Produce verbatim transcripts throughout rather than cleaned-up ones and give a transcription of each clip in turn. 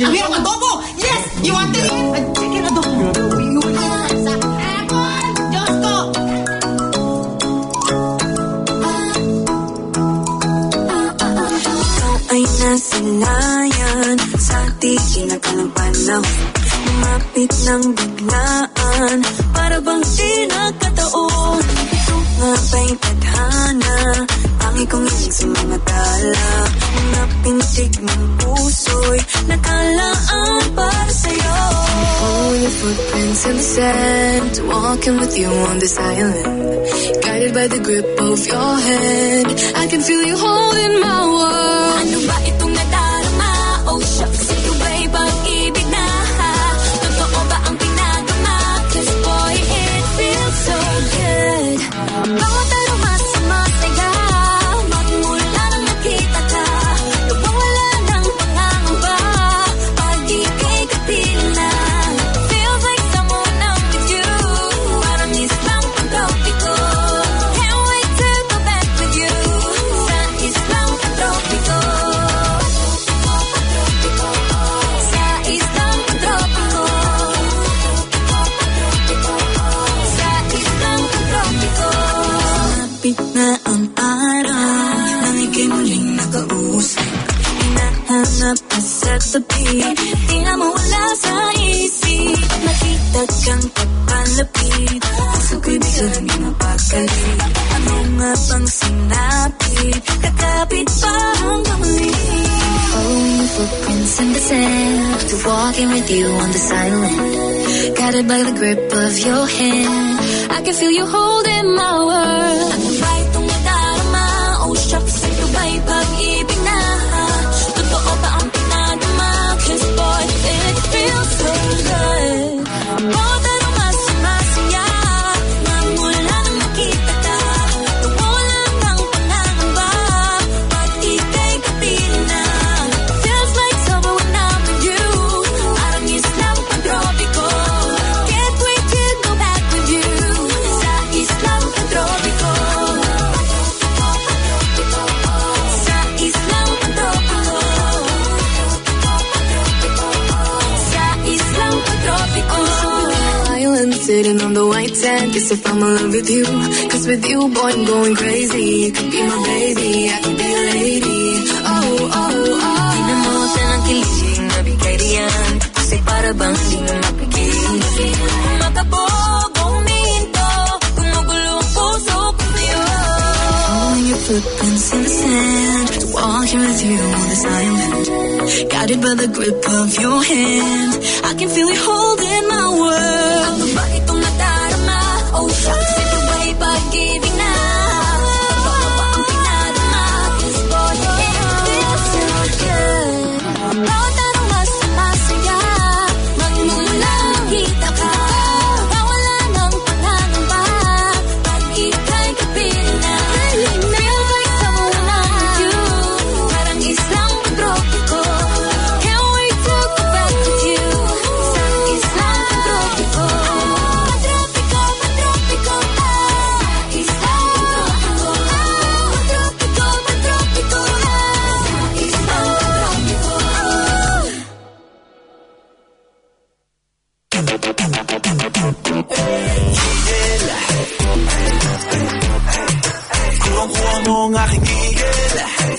Merong adobo! Yes! You want to eat? Chicken adobo. Sa Apple! Diyos ko! Ikaw ay nasanayan sa di kinakalang panahon. Lumapit ng biglaan para bang di nagkataon. Ito nga ba'y tadhana? Pangit kong inig sa mga tala. Mga pintig ng puso'y nakalaan para sa'yo. Follow your footprints in the sand, walking with you on this island. Guided by the grip of your hand, I can feel you holding my world. Ano ba itong nadarama? Oh shucks, ito ba'y pag-ibig na? Totoo ba ang pinagama? Cause boy, it feels so good. Bawat aroma sa masaya, magmula nang nakita ka. Nawawala ng pangangamba, pag ika'y kapiling na. Feels like someone I'm with you, parang islang pantropiko. Can't wait to go back with you, sa islang pantropiko. Sa islang pantropiko. Sa islang pantropiko. Lapit na ang araw, nang ika'y muling nakausap. Hinahanap ka sa tabi, di na mawala sa isip. Nakita kang papalapit, puso ko'y biglang mapagalit. Ano nga bang sinapit, kakapit pa hanggang muli. Following your footprints in the sand, to walking with you on this island. Guided by the grip of your hand, I can feel you holding my world. Ano ba itong nadarama? Oh shucks, ito ba'y pag-ibig na? Totoo ba ang pinagama? Cause boy, it feels so good. Bawat aroma sa masaya, magmula nang nakita ka. Nawawala ng pangangamba, pag ika'y kapiling na. Feels like summer when I'm with you, parang islang pantropiko. Can't wait to go back with you, sa islang pantropiko. Sa islang pantropiko. Sa islang pantropiko. Island sitting on the white sand, guess if I'm in love with you. Cause with you, boy, I'm going crazy. You could be my baby, I could be a lady. Oh, oh, oh. Pinamutan ang kilig na bigay diyan, kasi para bang di na mapigil. Makabog, uminto, gumugulo ang puso ko sa'yo. Following your footprints in the sand, walking with you on this island. Guided by the grip of your hand, I can feel you holding my world. Ano ba itong nadarama? Oh shucks, ito ba'y pag-ibig na? Totoo ba ang pinadama? Cause boy, it feels so good. Bawat aroma sa masaya, magmula nang kita ka. Nawala ng pangangamba, pag ika'y kapiling na. Feels like someone I'm with you, parang islang pantropiko. Can't wait to go back with you, sa islang pantropiko. Pantropiko, pantropiko, ah. Islang pantropiko, ah. Pantropiko, pantropiko, ah. Islang pantropiko. Kuha-kuha mo ang aking gigil.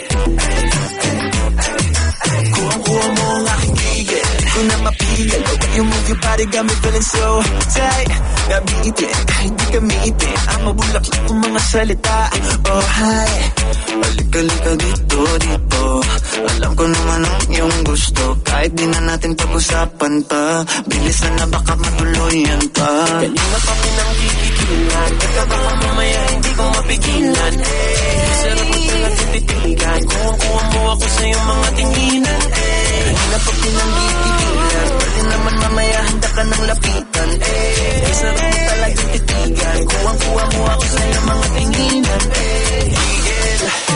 Kuha-kuha mo ang aking gigil. Kung na mapigil, the way you move your body got me feeling so tight. Nabitin, kahit di kamitin, ang mabulaklak kong mga salita. Oh hi, halika-lika dito, dito. Alam ko naman ang iyong gusto, kahit di na natin pag-usapan pa. Bilis na na baka matuluyan pa. Kanina pa pinangkikikilan, teka baka mamaya hindi ko mapigilan. Eh, sarap mo talagang tititigan, kuha-kuha mo ako sa iyong mga tinginan. Eh, kanina pa pinangkikilan, pwede naman mamaya handa ka ng lapitan. Eh, sarap mo talagang tititigan, kuha-kuha mo ako sa iyong mga tinginan. Eh, higil.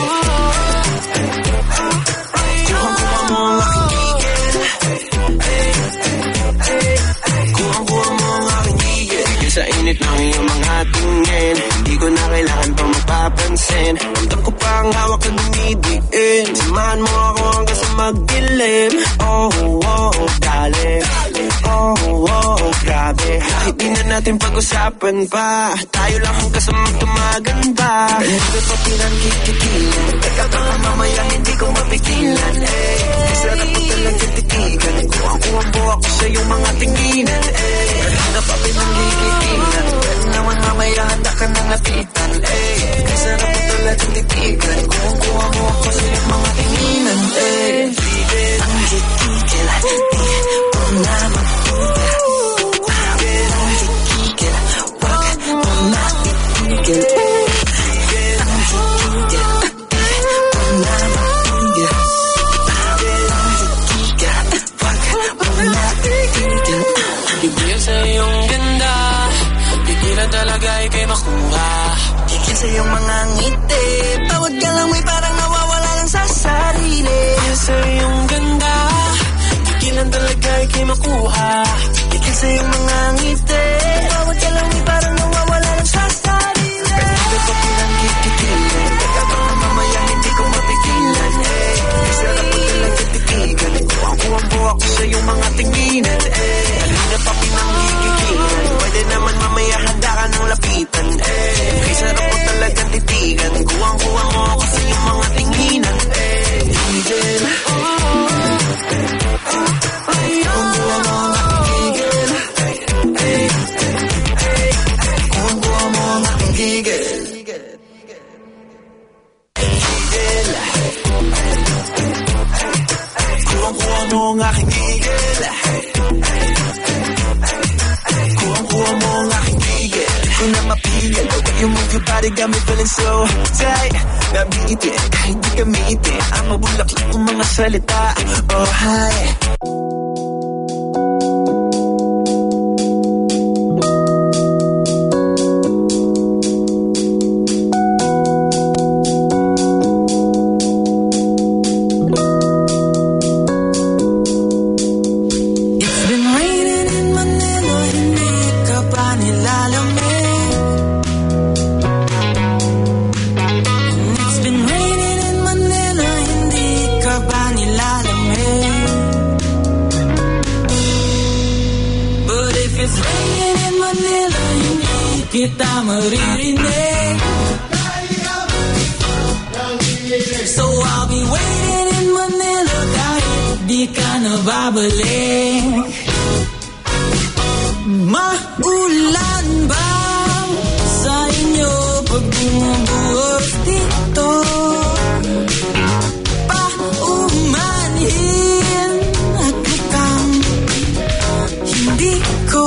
Kuha-kuha mo ang aking higil. Kuha-kuha mo ang aking higil. Sa inyo init ng iyong mga tingin. Hindi ko na kailangan pa magpapansin. Ramdam ko pa ang hawak na dumidiin. Samahan mo ako hanggang sa magdilim. Oh, oh, oh, dali. Oh, oh, oh, grabe. Kahit di na natin pag-usapan pa, tayo lang hanggang sa magtumagan ba. Hindi pa pinangkikitilan. Kaya baka mamaya hindi ko mapigilan. Eh, sarap ko talagang titigan. Kuwang-kuwang po ako sa iyong mga tinginan. Eh, hindi pa pinangkikitilan. Pero naman mamaya handa ka nang lapitan. Eh, sarap ko talagang titigan. Kuwang-kuwang mo ako sa iyong mga tinginan. Eh, ang titigil, di ko na magtigil. Ang titigil, wag mo na titigil. Ang titigil, di ko na magtigil. Ang titigil, wag mo na titigil. Bigyan sa iyong ganda, pigilan talaga ika'y makuha. Bigyan sa iyong mga ngiti, tawag ka lang may parang nawawala lang sa sarili. Bigyan sa iyong ganda, pigilan talaga ika'y makuha. Bigyan sa iyong mga ngiti, tawag ka lang may parang nawawala lang sa sarili. Hindi ko pinangkikitilan, kaya baka mamaya hindi ko mapigilan. Eh, sarap ko talaga titigan. Kuwang-kuwang po ako sa iyong mga tinginan. Eh, kanina pa pinangkikitilan, pwede naman mamaya handa ka ng lapitan. Eh, kay sarap ko talaga titigan. Kuwang-kuwang mo ako sa iyong mga tinginan. Eh, tigil. Kuwang-kuwang mo ang aking gigil. Kuwang-kuwang mo ang aking gigil. Kuwang-kuwang mo ang aking gigil. Kuwang-kuwang mo ang aking gigil. Ko na mapigil, the way you move your body got me feeling so tight. Nabiitin, kahit di gamitin, ang mabulaklak ng mga salita. Oh, hi. Kita maririnig. So I'll be waiting in Manila kahit di ka na babalik. Maulan ba sa inyo pag bumubuhos dito? Paumanhin at mukhang hindi ko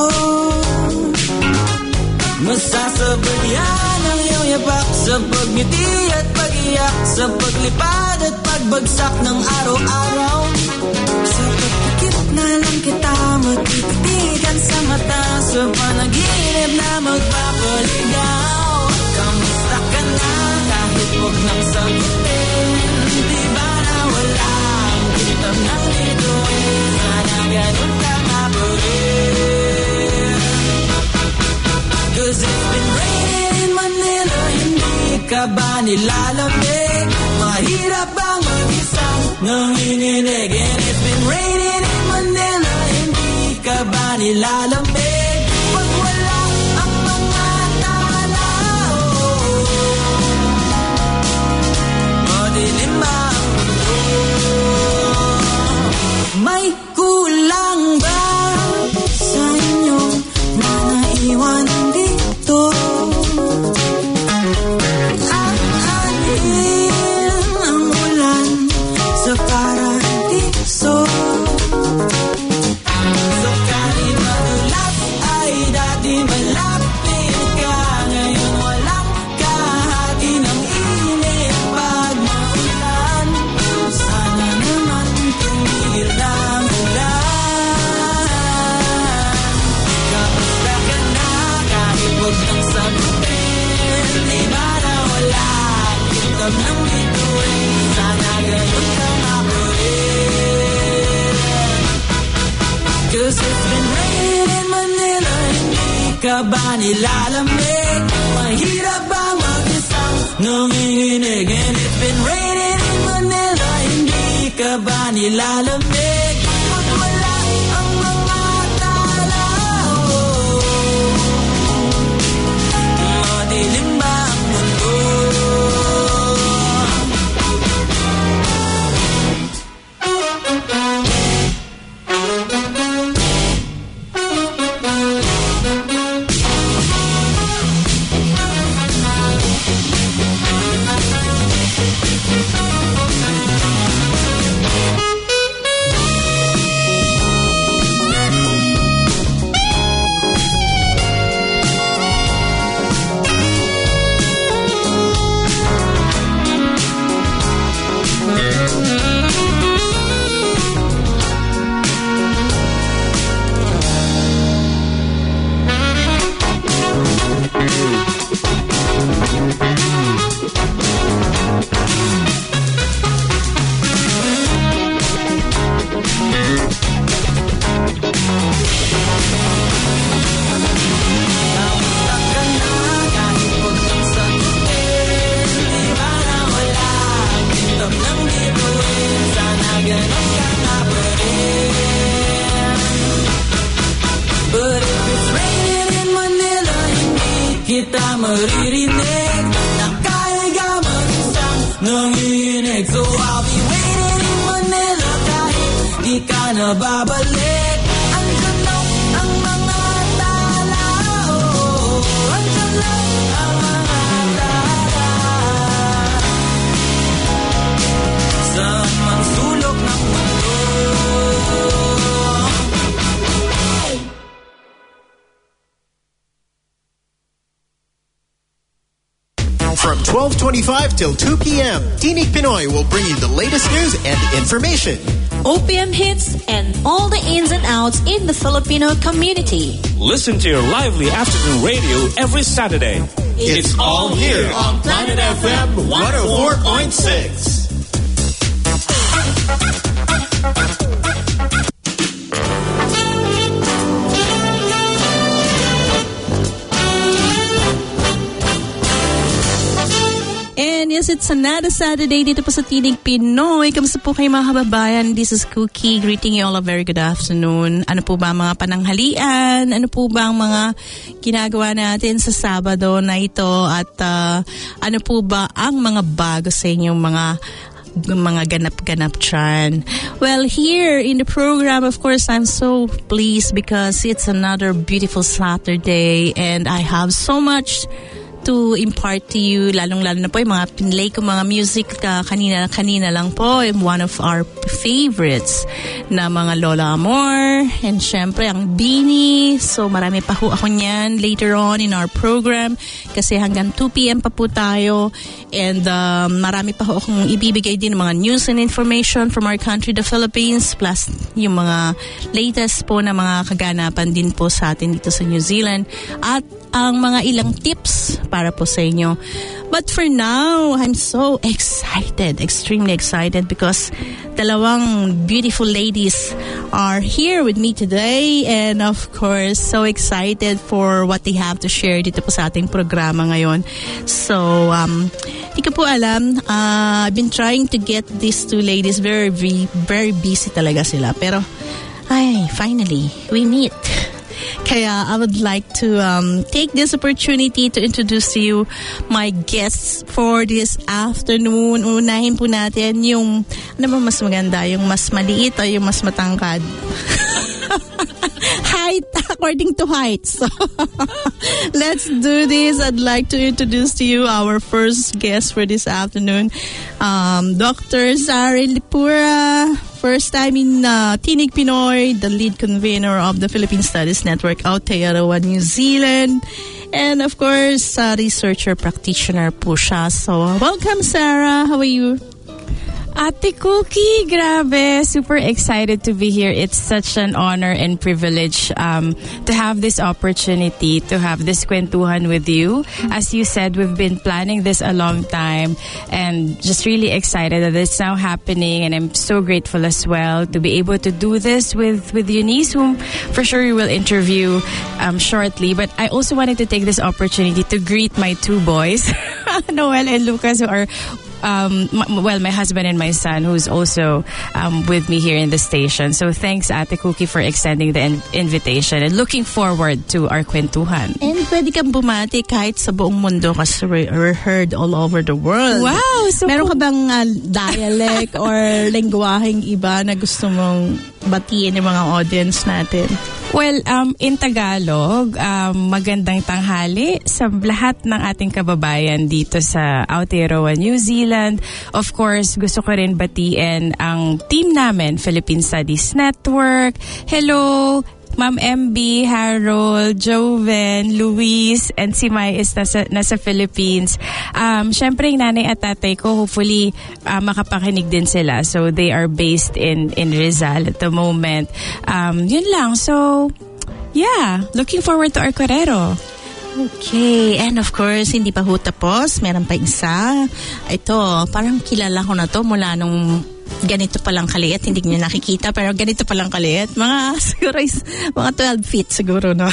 masasabayan ang iyong yapak sa pagngiti at pag-iyak, sa paglipad at pagbagsak ng araw-araw. Sa pagkikip na lang kita matititigan sa mata, sa panaginip na magpapaligaw. Kamusta ka na kahit huwag nang sagutin? Di ba na wala ang kitab ng bituin? Sana ganun ka nga po rin. Cause it's been raining in Manila, hindi ka ba nilalamig? Mahirap bang mag-isang nanginginig? And it's been raining in Manila, hindi ka ba nilalamig? Pag wala ang mga tanaw, madilim ang mundo. May kulang ba sa inyo na naiwan dito? Ang anin ang ulan sa paradiso. So kahit madulas nilalamig? Mahirap ba mag-isang nanginginig? And it's been raining in Manila, hindi ka ba nilalamig? Pag wala ang mga tao, madilim ba ang mundo? Kita maririnig na kaya ka mag-isang nanginginig. So I'll be waiting in Manila kahit di ka na babalik. Andyan lang ang mga tao, andyan lang ang mga tao sa mang sulok ng mundo. From twelve twenty-five till two p.m., Tinig Pinoy will bring you the latest news and information. O P M hits and all the ins and outs in the Filipino community. Listen to your lively afternoon radio every Saturday. It's, it's all here on Planet F M one oh four point six. And yes, it's another Saturday dito po sa Tinig Pinoy. Kamusta po kayo mga kababayan? This is Cookie greeting you all a very good afternoon. Ano po ba ang mga pananghalian? Ano po ba ang mga ginagawa natin sa Sabado na ito? At uh, ano po ba ang mga bago sa inyong mga mga ganap-ganap dyan? Well, here in the program, of course, I'm so pleased because it's another beautiful Saturday and I have so much to impart to you, lalong-lalo na po yung mga pinlay ko mga music uh, kanina-kanina lang po, one of our favorites na mga Lola Amor and syempre ang Bini. So marami pa ho ako niyan later on in our program kasi hanggang two p.m. pa po tayo and um, marami pa ho akong ibibigay din ng mga news and information from our country, the Philippines, plus yung mga latest po na mga kaganapan din po sa atin dito sa New Zealand at ang mga ilang tips para po sa inyo. But for now, I'm so excited, extremely excited because dalawang beautiful ladies are here with me today and of course, so excited for what they have to share dito po sa ating programa ngayon. So, um, di ko po alam, uh, I've been trying to get these two ladies, very, very, very busy talaga sila. Pero, ay, finally, we meet. Kaya I would like to um, take this opportunity to introduce to you my guests for this afternoon. Unahin po natin yung, ano ba mas maganda? Yung mas maliit o yung mas matangkad? Height, according to height. So, let's do this. I'd like to introduce to you our first guest for this afternoon, um, Doctor Zari Lipura. First time in uh, Tinig Pinoy, the lead convener of the Philippine Studies Network, Aotearoa, New Zealand. And of course, uh, researcher practitioner po siya. So, welcome, Sarah. How are you? Ate Cookie, grabe. Super excited to be here. It's such an honor and privilege um, to have this opportunity to have this kwentuhan with you. As you said, we've been planning this a long time and just really excited that it's now happening, and I'm so grateful as well to be able to do this with, with Eunice, whom for sure we will interview um, shortly. But I also wanted to take this opportunity to greet my two boys, Noel and Lucas, who are Um, m- well, my husband and my son, who's also um, with me here in the station. So thanks, Ate Cookie, for extending the in- invitation, and looking forward to our kwentuhan. And pwede kang bumati kahit sa buong mundo kasi we're we're heard all over the world. Wow! So meron ka bang uh, dialect or lengguaheng iba na gusto mong batiin yung mga audience natin? Well, um, in Tagalog, um, magandang tanghali sa lahat ng ating kababayan dito sa Aotearoa, New Zealand. Of course, gusto ko rin batiin ang team namin, Philippine Studies Network. Hello, Ma'am M B, Harold, Joven, Luis, and si Mai is nasa, nasa Philippines. Um, Siyempre, yung nanay at tatay ko, hopefully, uh, makapakinig din sila. So, they are based in, in Rizal at the moment. Um, yun lang. So, yeah, looking forward to our Correro. Okay, and of course, hindi pa ho tapos. Meron pa isa. Ito, parang kilala ko na to mula nung ganito palang kaliit, hindi niyo nakikita, pero ganito palang kaliit. Mga, siguro is, mga twelve feet siguro, no?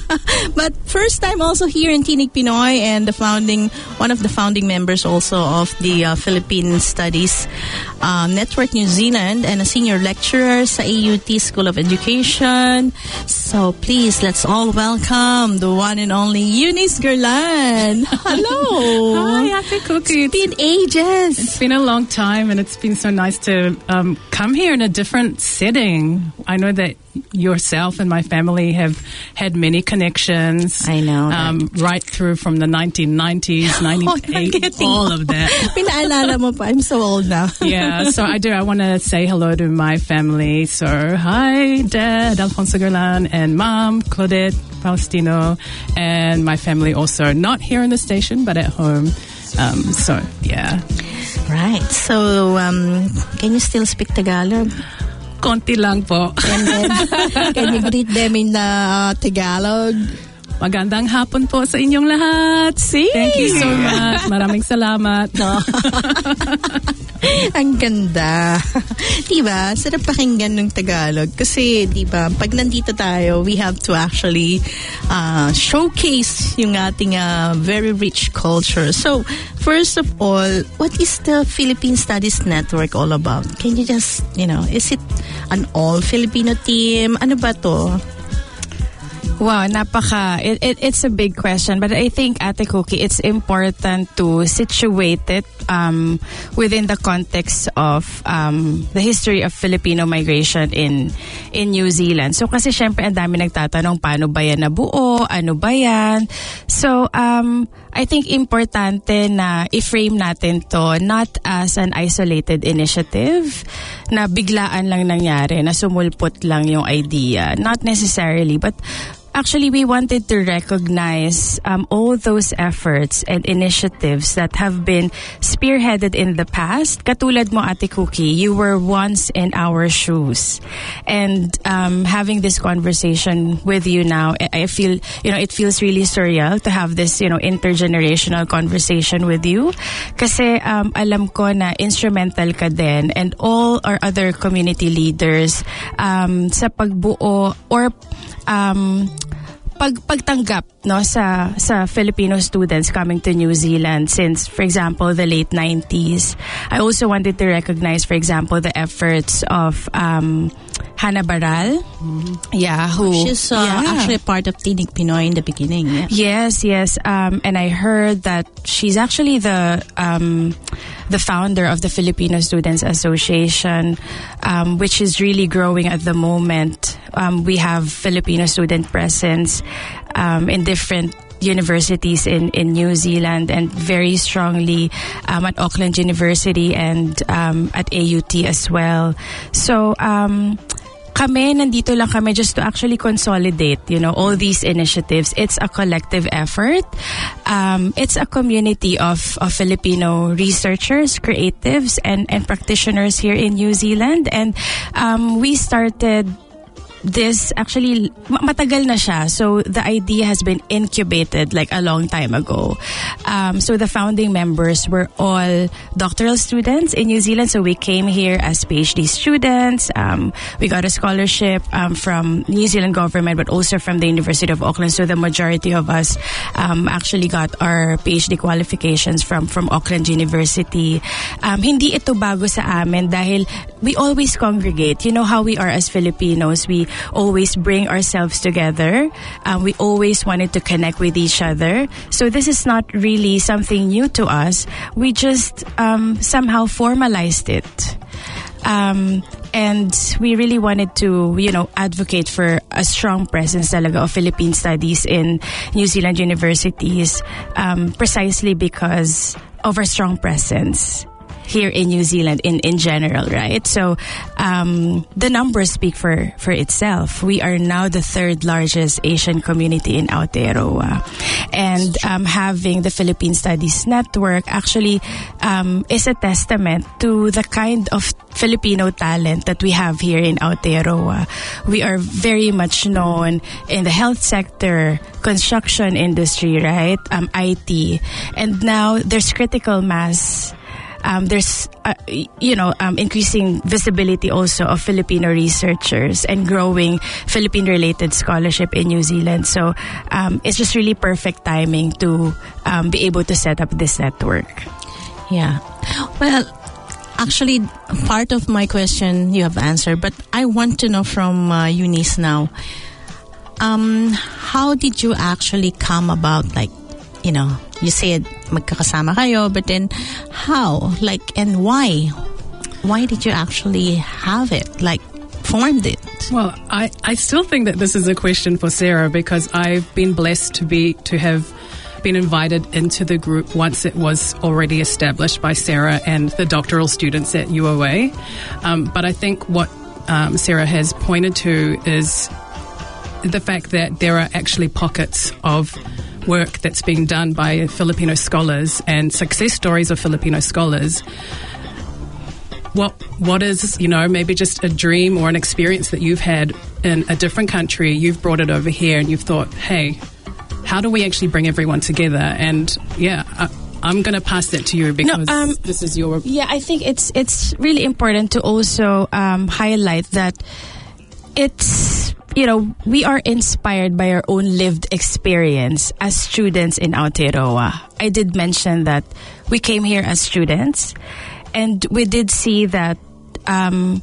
But first time also here in Tinig Pinoy, and the founding, one of the founding members also of the uh, Philippine Studies uh, Network New Zealand, and a senior lecturer sa A U T School of Education. So please, let's all welcome the one and only Eunice Gerlan. Hello. Hi, Happy Cookie. It's been ages. It's been a long time, and it's been so nice to um, come here in a different setting. I know that yourself and my family have had many connections. I know. Um, right through from the nineteen nineties, ninety-eight, Oh, all of that. Pinaalala mo pa. I'm so old now. Yeah, so I do. I want to say hello to my family. So, hi, Dad, Alfonso Gerlan, and Mom, Claudette Faustino, and my family also, not here in the station, but at home. Um, so, yeah. Right. So, um, can you still speak Tagalog? Konti lang po. And then, can you greet them in uh, Tagalog? Magandang hapon po sa inyong lahat. See? Thank you so much. Maraming salamat. No. Ang ganda. Diba? Sarap pakinggan ng Tagalog. Kasi, diba, pag nandito tayo, we have to actually uh, showcase yung ating uh, very rich culture. So, first of all, what is the Philippine Studies Network all about? Can you just, you know, is it an all-Filipino team? Ano ba to? Wow, napaka, it, it, it's a big question, but I think, Ate Cookie, it's important to situate it um, within the context of um, the history of Filipino migration in in New Zealand. So kasi syempre ang dami nagtatanong, paano ba yan nabuo? Ano ba yan? So, um, I think importante na i-frame natin to not as an isolated initiative na biglaan lang nangyari, na sumulpot lang yung idea. Not necessarily, but actually, we wanted to recognize um, all those efforts and initiatives that have been spearheaded in the past. Katulad mo, Ate Cookie, you were once in our shoes. And um, having this conversation with you now, I feel, you know, it feels really surreal to have this, you know, intergenerational conversation with you. Kasi um, alam ko na instrumental ka din, and all our other community leaders um, sa pagbuo or um, pag pagtanggap no sa sa Filipino students coming to New Zealand since, for example, the late nineties. I also wanted to recognize, for example, the efforts of um Hannah Baral. Mm-hmm. Yeah, who she's uh, yeah. actually part of Tinig Pinoy in the beginning. Yeah. Yes, yes. Um, and I heard that she's actually the um, the founder of the Filipino Students Association, um, which is really growing at the moment. Um, we have Filipino student presence um, in different universities in, in New Zealand, and very strongly um, at Auckland University and um, at A U T as well. So, um, kami, nandito lang kami just to actually consolidate, you know, all these initiatives. It's a collective effort. Um, it's a community of, of Filipino researchers, creatives, and, and practitioners here in New Zealand. And um, we started this actually ma- matagal na siya. So the idea has been incubated like a long time ago. Um, so the founding members were all doctoral students in New Zealand. So we came here as PhD students. Um, we got a scholarship um, from New Zealand government, but also from the University of Auckland. So the majority of us um, actually got our PhD qualifications from from Auckland University. Um, hindi ito bago sa amin dahil we always congregate. You know how we are as Filipinos. We always bring ourselves together. Um, we always wanted to connect with each other. So this is not really something new to us. We just um, somehow formalized it. Um, and we really wanted to, you know, advocate for a strong presence talaga of Philippine studies in New Zealand universities, um, precisely because of our strong presence here in New Zealand in, in general, right? So um, the numbers speak for, for itself. We are now the third largest Asian community in Aotearoa. And um, having the Philippine Studies Network actually um, is a testament to the kind of Filipino talent that we have here in Aotearoa. We are very much known in the health sector, construction industry, right? Um, I T. And now there's critical mass. Um, there's, uh, you know, um, increasing visibility also of Filipino researchers and growing Philippine-related scholarship in New Zealand. So um, it's just really perfect timing to um, be able to set up this network. Yeah. Well, actually, part of my question you have answered, but I want to know from uh, Eunice now. Um, how did you actually come about, like, you know, you said magkakasama kayo, but then how, like, and why? Why did you actually have it, like, formed it? Well, I, I still think that this is a question for Sarah, because I've been blessed to be to have been invited into the group once it was already established by Sarah and the doctoral students at U O A. Um, but I think what um, Sarah has pointed to is the fact that there are actually pockets of work that's being done by Filipino scholars and success stories of Filipino scholars. What what is, you know, maybe just a dream or an experience that you've had in a different country, you've brought it over here and you've thought, hey, how do we actually bring everyone together? And yeah, I, I'm going to pass that to you because no, um, this is your... Yeah, I think it's it's really important to also um, highlight that it's, you know, we are inspired by our own lived experience as students in Aotearoa. I did mention that we came here as students, and we did see that, um,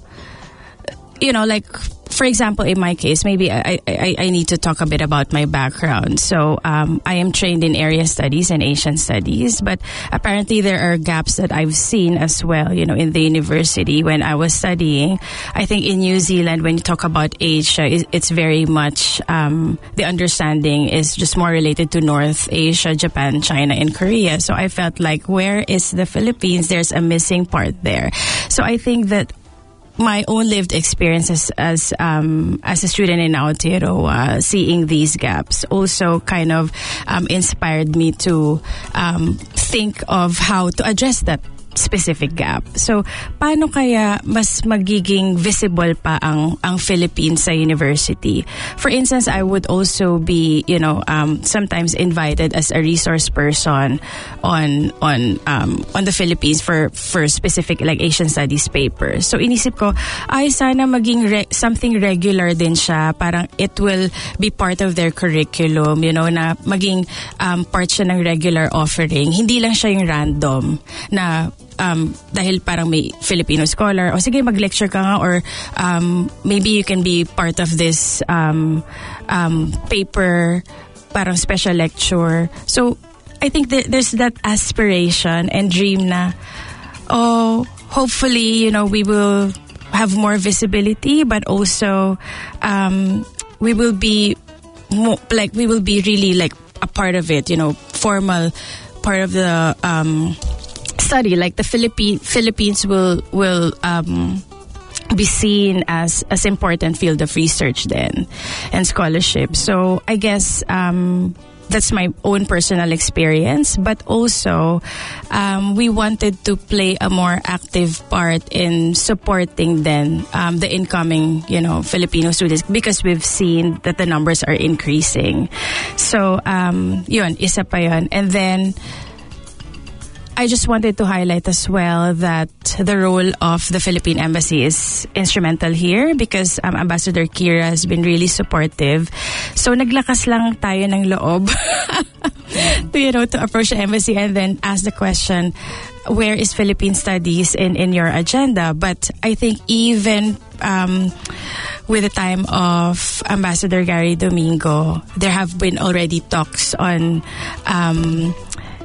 you know, like, for example, in my case, maybe I, I, I need to talk a bit about my background. So um, I am trained in area studies and Asian studies, but apparently there are gaps that I've seen as well, you know, in the university when I was studying. I think in New Zealand, when you talk about Asia, it's very much, um, the understanding is just more related to North Asia, Japan, China, and Korea. So I felt like, where is the Philippines? There's a missing part there. So I think that my own lived experiences as um, as a student in Aotearoa, seeing these gaps, also kind of um, inspired me to um, think of how to address that specific gap. So, paano kaya mas magiging visible pa ang ang Philippines sa university? For instance, I would also be, you know, um, sometimes invited as a resource person on on um, on the Philippines for for specific like Asian studies papers. So, inisip ko, ay sana maging re- something regular din siya. Parang it will be part of their curriculum, you know, na maging um, part siya ng regular offering. Hindi lang siya yung random na Um, dahil parang may Filipino scholar, o sige mag-lecture ka nga, or um, maybe you can be part of this um, um, paper, parang special lecture. So I think that there's that aspiration and dream na, oh, hopefully, you know, we will have more visibility, but also um, we will be mo- like we will be really like a part of it, you know, formal part of the um, study. Like the Philippine Philippines will will um, be seen as as important field of research then and scholarship. So I guess um, that's my own personal experience, but also um, we wanted to play a more active part in supporting then um, the incoming, you know, Filipino students, because we've seen that the numbers are increasing. So, um, yun, isa pa yun. And then, I just wanted to highlight as well that the role of the Philippine Embassy is instrumental here, because um, Ambassador Kira has been really supportive. So naglakas lang tayo ng loob to, you know, to approach the embassy and then ask the question, where is Philippine Studies in, in your agenda? But I think even um, with the time of Ambassador Gary Domingo, there have been already talks on um,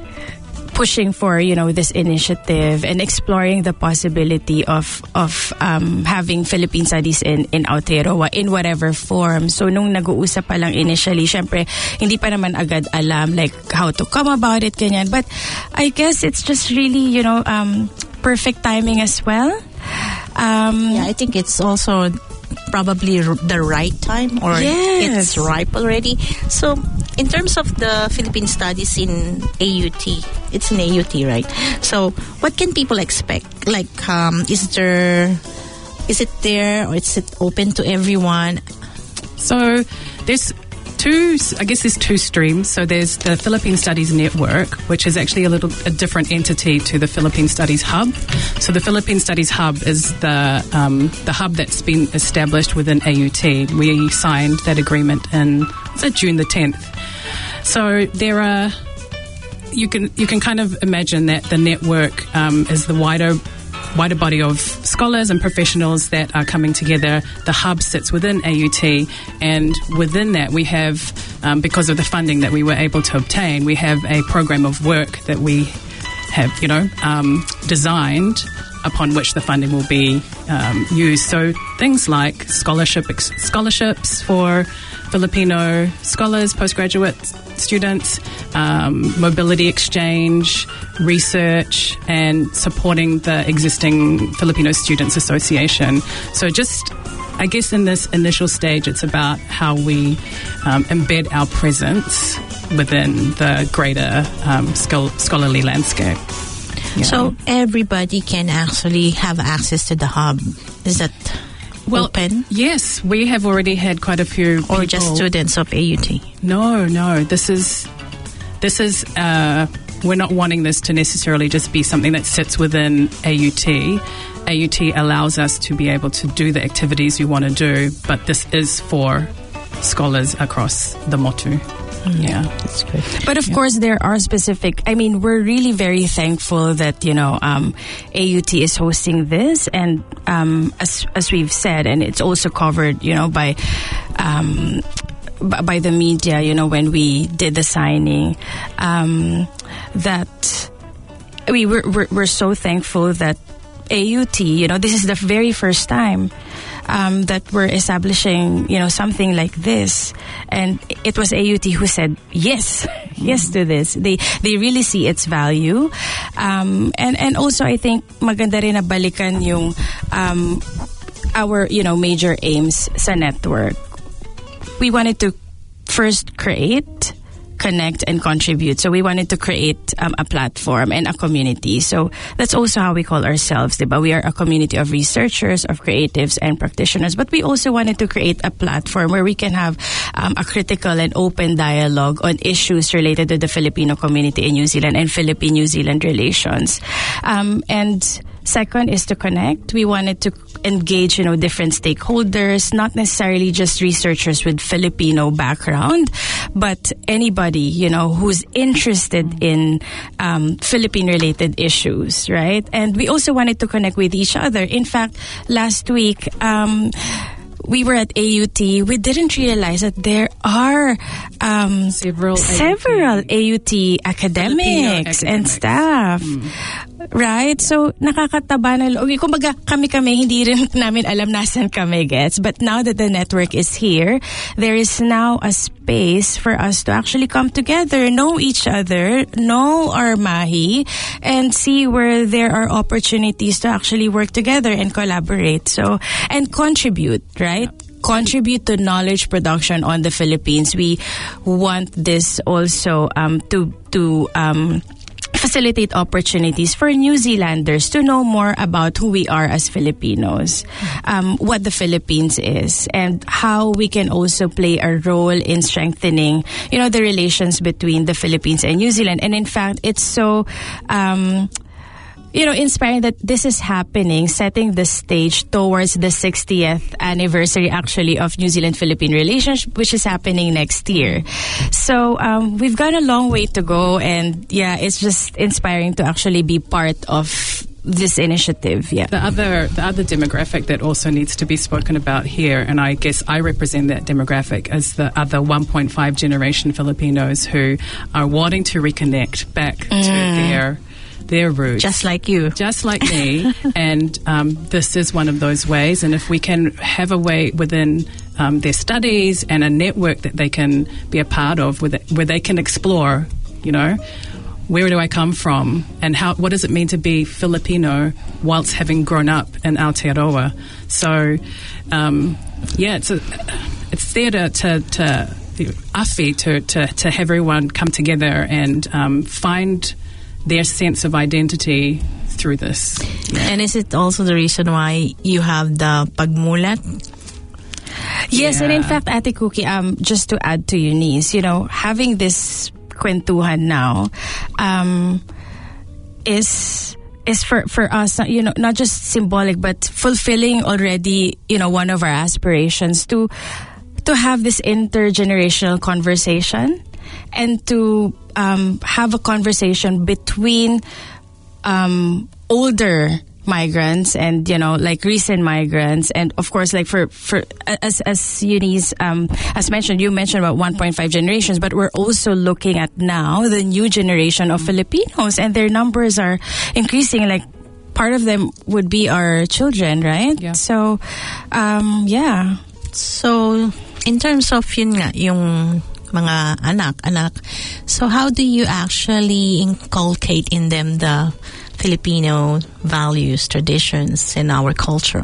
pushing for, you know, this initiative and exploring the possibility of of um, having Philippine Studies in in Aotearoa in whatever form. So nung nag-uusap pa lang initially, syempre hindi pa naman agad alam like how to come about it, ganyan. But I guess it's just really, you know, um, perfect timing as well. Um, yeah, I think it's also probably r- the right time, or yes. it's ripe already. So, in terms of the Philippine Studies in A U T, it's in A U T, right? So, what can people expect? Like, um, is there, is it there, or is it open to everyone? So, there's two, I guess there's two streams. So there's the Philippine Studies Network, which is actually a little a different entity to the Philippine Studies Hub. So the Philippine Studies Hub is the um, the hub that's been established within A U T. We signed that agreement in was it June the tenth. So there are you can you can kind of imagine that the network um, is the wider. wider body of scholars and professionals that are coming together. The hub sits within A U T, and within that we have, um, because of the funding that we were able to obtain, we have a program of work that we have, you know, um, designed upon which the funding will be um, used. So things like scholarship ex- scholarships for Filipino scholars, postgraduate students, um, mobility exchange, research, and supporting the existing Filipino Students Association. So just, I guess in this initial stage, it's about how we um, embed our presence within the greater um, schol- scholarly landscape. Yeah. So everybody can actually have access to the hub. Is that well, open? Yes, we have already had quite a few people. Or just students of A U T? No, no. This is, this is, uh, we're not wanting this to necessarily just be something that sits within A U T. A U T allows us to be able to do the activities we want to do, but this is for scholars across the Motu. Mm, yeah, that's good. But of yeah. course, there are specific. I mean, we're really very thankful that, you know, um, A U T is hosting this, and um, as as we've said, and it's also covered, you know, by um, b- by the media. You know, when we did the signing, um, that we we're, we're we're so thankful that A U T. You know, this is the very first time Um, that we're establishing, you know, something like this, and it was A U T who said yes, yes to this. They they really see its value, um, and and also I think maganda rin na balikan yung um, our, you know, major aims sa network. We wanted to first create, connect, and contribute. So we wanted to create um, a platform and a community. So that's also how we call ourselves, diba? We are a community of researchers, of creatives, and practitioners. But we also wanted to create a platform where we can have um, a critical and open dialogue on issues related to the Filipino community in New Zealand and Philippine-New Zealand relations. Um, and second is to connect. We wanted to engage, you know, different stakeholders, not necessarily just researchers with Filipino background, but anybody, you know, who's interested in um, Philippine-related issues, right? And we also wanted to connect with each other. In fact, last week, um, we were at A U T. We didn't realize that there are um, several several A U T academics, academics and staff. Mm. Right? So, nakakataba na loob. Kumbaga, kami-kami, hindi rin namin alam nasan kami gets. But now that the network is here, there is now a space for us to actually come together, know each other, know our mahi, and see where there are opportunities to actually work together and collaborate. So, and contribute, right? contribute to knowledge production on the Philippines. We want this also um, to to um, facilitate opportunities for New Zealanders to know more about who we are as Filipinos, um, what the Philippines is, and how we can also play a role in strengthening, you know, the relations between the Philippines and New Zealand. And in fact, it's so Um, you know, inspiring that this is happening, setting the stage towards the sixtieth anniversary, actually, of New Zealand-Philippine relations, which is happening next year. So um, we've got a long way to go, and yeah, it's just inspiring to actually be part of this initiative. Yeah. The other, the other demographic that also needs to be spoken about here, and I guess I represent that demographic, is the other one point five generation Filipinos who are wanting to reconnect back mm. to their their roots. Just like you. Just like me. And um, this is one of those ways. And if we can have a way within um, their studies and a network that they can be a part of with it, where they can explore, you know, where do I come from and how? What does it mean to be Filipino whilst having grown up in Aotearoa? So, um, yeah, it's a, it's there to, to, to, awhi, to, to, to have everyone come together and um, find their sense of identity through this. Yeah. And is it also the reason why you have the pagmulat? Yes, Yeah. and in fact, Ate Cookie, um, just to add to Eunice, you know, having this kwentuhan now um, is is for, for us, you know, not just symbolic, but fulfilling already, you know, one of our aspirations to to have this intergenerational conversation and to um, have a conversation between um, older migrants and, you know, like recent migrants, and of course, like for for as as Eunice um, as mentioned, you mentioned about one point five generations, but we're also looking at now the new generation of Filipinos, and their numbers are increasing. Like part of them would be our children, right? Yeah. So, um, yeah. So, in terms of yun nga, yung mga anak, anak, so how do you actually inculcate in them the Filipino values, traditions, and our culture?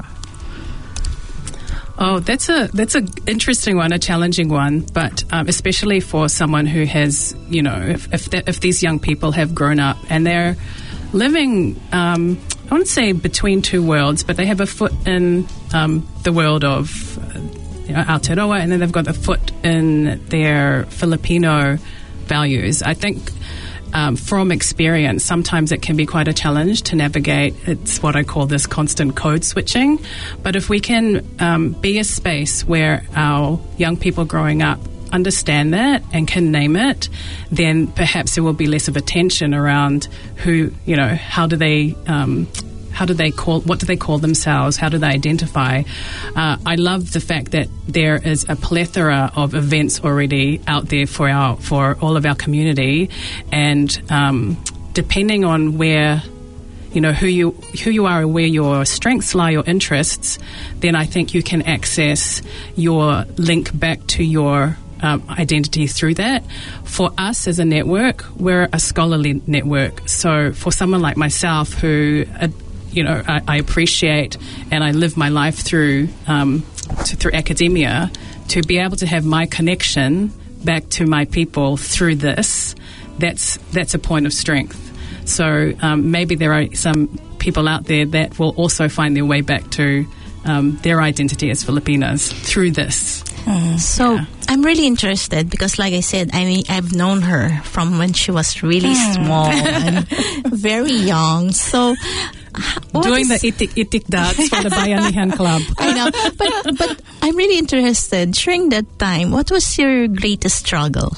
Oh, that's a that's a interesting one, a challenging one, but um, especially for someone who has, you know, if if, the, if these young people have grown up and they're living, um, I wouldn't say between two worlds, but they have a foot in um, the world of uh, you know, Aotearoa, and then they've got a foot in their Filipino values. I think um, from experience, sometimes it can be quite a challenge to navigate. It's what I call this constant code switching. But if we can um, be a space where our young people growing up understand that and can name it, then perhaps there will be less of a tension around who, you know, how do they um, how do they call, what do they call themselves? How do they identify? Uh, I love the fact that there is a plethora of events already out there for our, for all of our community. And um, depending on where, you know, who you, who you are and where your strengths lie, your interests, then I think you can access your link back to your Um, identity through that. For us as a network, we're a scholarly network. So for someone like myself who, uh, you know, I, I appreciate and I live my life through um, to, through academia, to be able to have my connection back to my people through this, that's that's a point of strength. So um, maybe there are some people out there that will also find their way back to um, their identity as Filipinas through this. Mm. So yeah. I'm really interested because, like I said, I mean, I've known her from when she was really mm. small and very young. So doing is... the itik itik dance for the Bayanihan Club. I know, but but I'm really interested. During that time, what was your greatest struggle?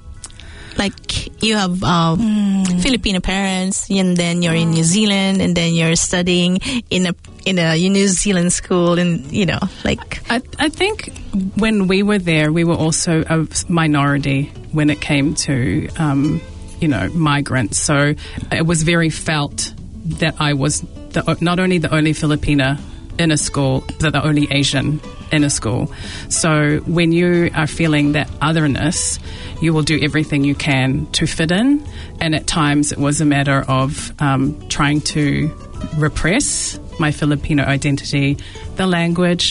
Like you have um, mm. Filipino parents, and then you're in New Zealand, and then you're studying in a in a New Zealand school, and you know, like I, I think when we were there, we were also a minority when it came to um, you know, migrants. So it was very felt that I was the, not only the only Filipina in a school, but the only Asian in a school. So when you are feeling that otherness, you will do everything you can to fit in. And at times it was a matter of um, trying to repress my Filipino identity, the language,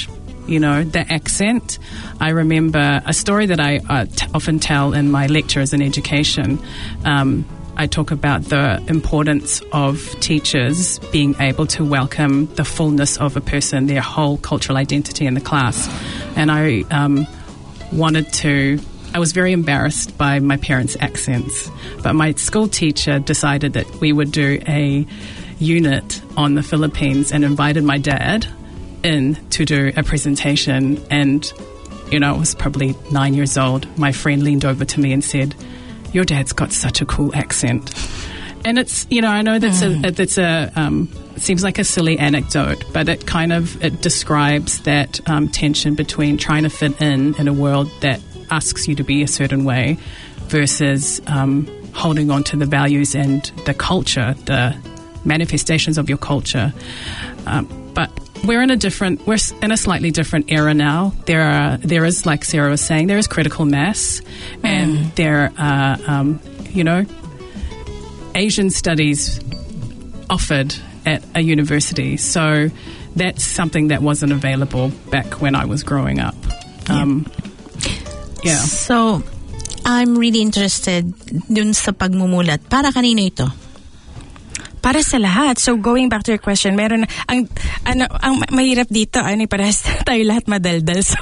You know, the accent. I remember a story that I uh, t- often tell in my lectures in education. Um, I talk about the importance of teachers being able to welcome the fullness of a person, their whole cultural identity in the class. And I um, wanted to, I was very embarrassed by my parents' accents, but my school teacher decided that we would do a unit on the Philippines and invited my dad in to do a presentation. And, you know, I was probably nine years old. My friend leaned over to me and said, "Your dad's got such a cool accent." And it's, you know, I know that's mm. a, that's a, um, it seems like a silly anecdote, but it kind of, it describes that um, tension between trying to fit in in a world that asks you to be a certain way versus um, holding on to the values and the culture, the manifestations of your culture. Um, but we're in a different, we're in a slightly different era now. There are, there is, like Sarah was saying, there is critical mass, mm. and there are, um, you know, Asian studies offered at a university. So that's something that wasn't available back when I was growing up. Um, yeah. So, I'm really interested dun sa pagmumulat. Para kanino ito? Para sa lahat. So going back to your question, meron ang ano ang mahirap dito, ano parehas tayo lahat madaldal. So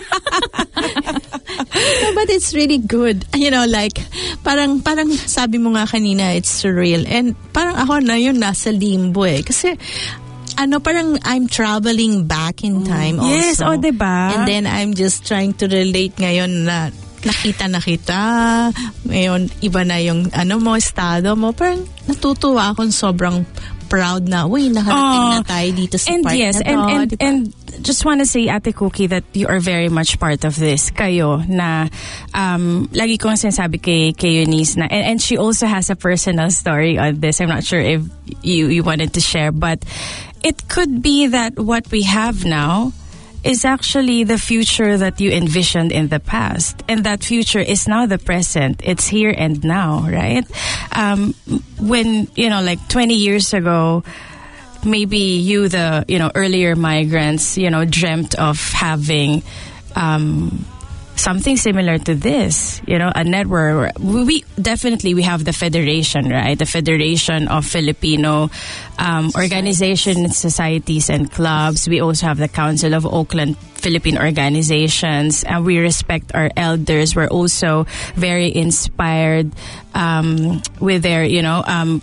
no, but it's really good. You know, like parang parang sabi mo nga kanina, it's surreal. And parang ako na yun nasa limbo eh. Kasi ano, parang I'm traveling back in time also. Yes, oh, diba? And then I'm just trying to relate ngayon na nakita na kita, ngayon iba na yung ano mo, estado mo. Parang natutuwa akong sobrang proud na, uy, nakarating oh, na tayo dito sa and part yes, na to. And, and, diba? and just want to say, Ate Cookie, that you are very much part of this. Kayo, na um, lagi kong sinasabi kay, kay Eunice na, and, and she also has a personal story on this. I'm not sure if you, you wanted to share, but it could be that what we have now is actually the future that you envisioned in the past. And that future is now the present. It's here and now, right? Um, when, you know, like twenty years ago, maybe you, the, you know, earlier migrants, you know, dreamt of having um, something similar to this, you know, a network. We definitely, we have the Federation, right? The Federation of Filipino um, organizations, societies, and clubs. We also have the Council of Oakland Philippine Organizations, and we respect our elders. We're also very inspired um, with their, you know, um,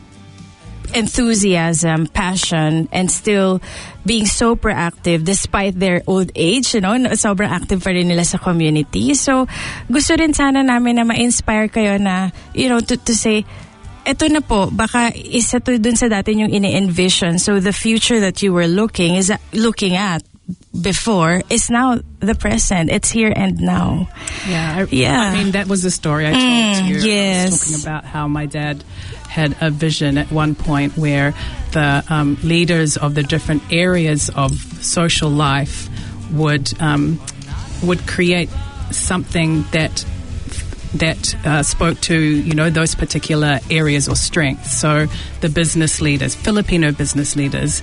enthusiasm, passion, and still being so proactive despite their old age, you know, sobrang active pa rin nila sa community. So, gusto rin sana namin na ma-inspire kayo na, you know, to, to say, eto na po, baka isa to dun sa dati yung ini-envision. So, the future that you were looking is looking at before is now the present. It's here and now. Yeah. I, yeah. I mean, that was the story I told mm, you. Yes. I was talking about how my dad had a vision at one point where the um, leaders of the different areas of social life would um, would create something that that uh, spoke to, you know, those particular areas or strengths. So the business leaders, Filipino business leaders,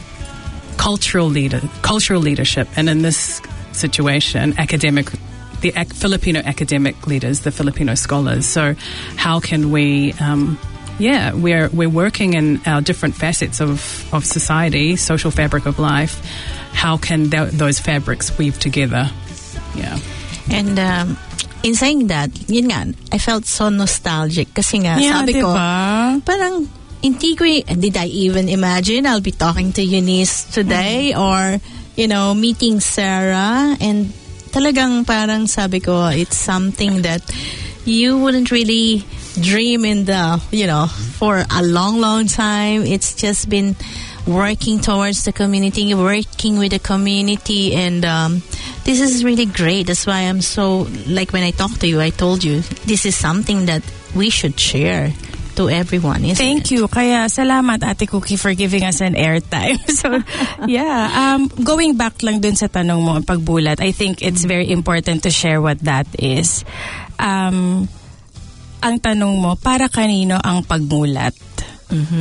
cultural leader, cultural leadership, and in this situation, academic, the ac- Filipino academic leaders, the Filipino scholars. So how can we, um, yeah, we're we're working in our different facets of, of society, social fabric of life. How can th- those fabrics weave together? Yeah. And um, in saying that, yun nga, I felt so nostalgic kasi nga, yeah, sabi diba? ko, parang hindi ko, did I even imagine I'll be talking to Eunice today, or, you know, meeting Sarah, and talagang parang sabi ko, it's something that you wouldn't really dream in the, you know, for a long, long time. It's just been working towards the community, working with the community, and um, this is really great. That's why I'm so, like when I talked to you, I told you, this is something that we should share to everyone, isn't Thank it? you. Kaya salamat, Ate Cookie, for giving us an airtime. So, yeah. Um, going back lang dun sa tanong mo, pagbulat, I think it's very important to share what that is. Um, ang tanong mo, para kanino ang pagmulat? Mm-hmm.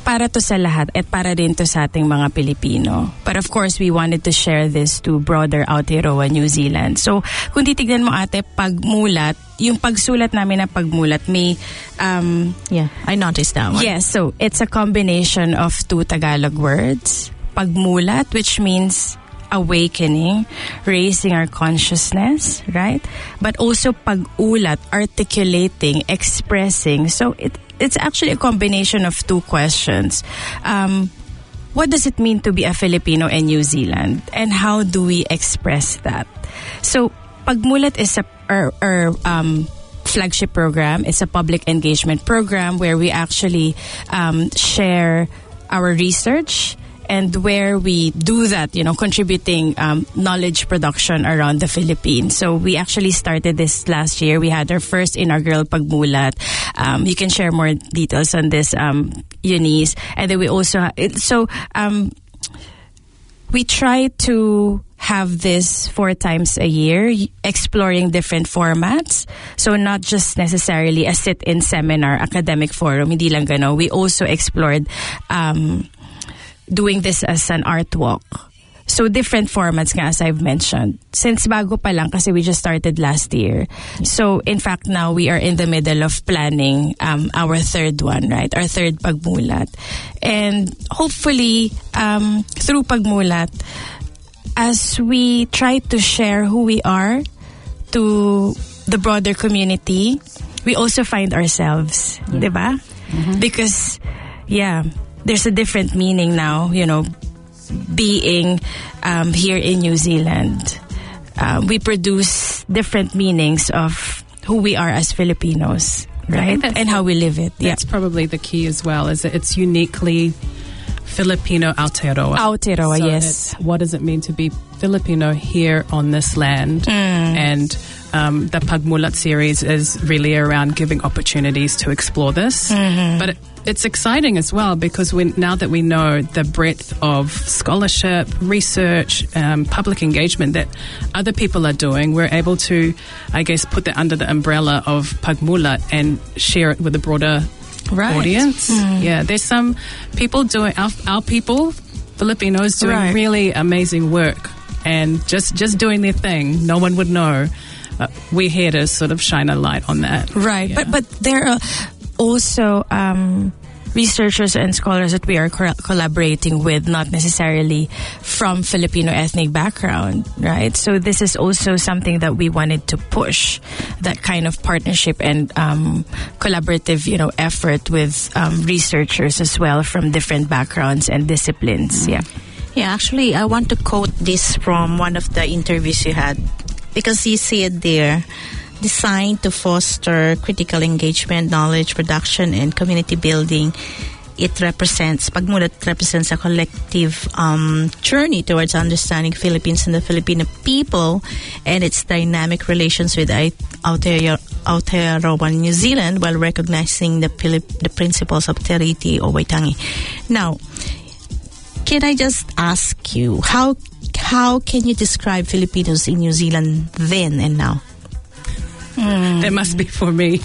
para to sa lahat at para din to sa ating mga Pilipino. But of course, we wanted to share this to broader Aotearoa New Zealand. So, kung titignan mo ate, pagmulat, yung pagsulat namin na pagmulat, may... Um, yeah, I noticed that one. Yes, so it's a combination of two Tagalog words. Pagmulat, which means awakening, raising our consciousness, right? But also pag-ulat, articulating, expressing. So, it it's actually a combination of two questions. Um, what does it mean to be a Filipino in New Zealand? And how do we express that? So, Pagmulat is a our, our um, flagship program. It's a public engagement program where we actually um, share our research and where we do that, you know, contributing um, knowledge production around the Philippines. So we actually started this last year. We had our first inaugural Pagmulat. Um, you can share more details on this, um, Eunice. And then we also, ha- it, so um, we try to have this four times a year, exploring different formats. So not just necessarily a sit-in seminar, academic forum, hindi lang gano. We also explored um, doing this as an art walk. So different formats nga, as I've mentioned. Since bago pa lang, kasi we just started last year. So in fact, now we are in the middle of planning um, our third one, right? Our third Pagmulat. And hopefully, um, through Pagmulat, as we try to share who we are to the broader community, we also find ourselves, mm-hmm. diba? Mm-hmm. Because, yeah, there's a different meaning now, you know, being um, here in New Zealand. Uh, we produce different meanings of who we are as Filipinos, right? And how we live it. That's yeah. probably the key as well, is that it's uniquely Filipino Aotearoa. Aotearoa, so yes. What does it mean to be Filipino here on this land? Mm. And um, the Pagmulat series is really around giving opportunities to explore this. Mm-hmm. But it, it's exciting as well because we, now that we know the breadth of scholarship, research, um, public engagement that other people are doing, we're able to, I guess, put that under the umbrella of Pagmulat and share it with a broader right. audience. Mm. Yeah, there's some people doing, our, our people, Filipinos, doing right. really amazing work and just, just doing their thing. No one would know. Uh, we're here to sort of shine a light on that. Right, yeah. but but there are also um, researchers and scholars that we are co- collaborating with, not necessarily from Filipino ethnic background, right? So this is also something that we wanted to push, that kind of partnership and um, collaborative, you know, effort with um, researchers as well from different backgrounds and disciplines. Mm-hmm. Yeah. Yeah, actually, I want to quote this from one of the interviews you had, because you see it there. Designed to foster critical engagement, knowledge production, and community building, it represents, Pagmulat represents a collective um, journey towards understanding Philippines and the Filipino people and its dynamic relations with Aotearoa Aotearoa New Zealand, while recognizing the, Pilip- the principles of Te Riti o Waitangi. Now, can I just ask you, how how can you describe Filipinos in New Zealand then and now? Mm. It must be for me.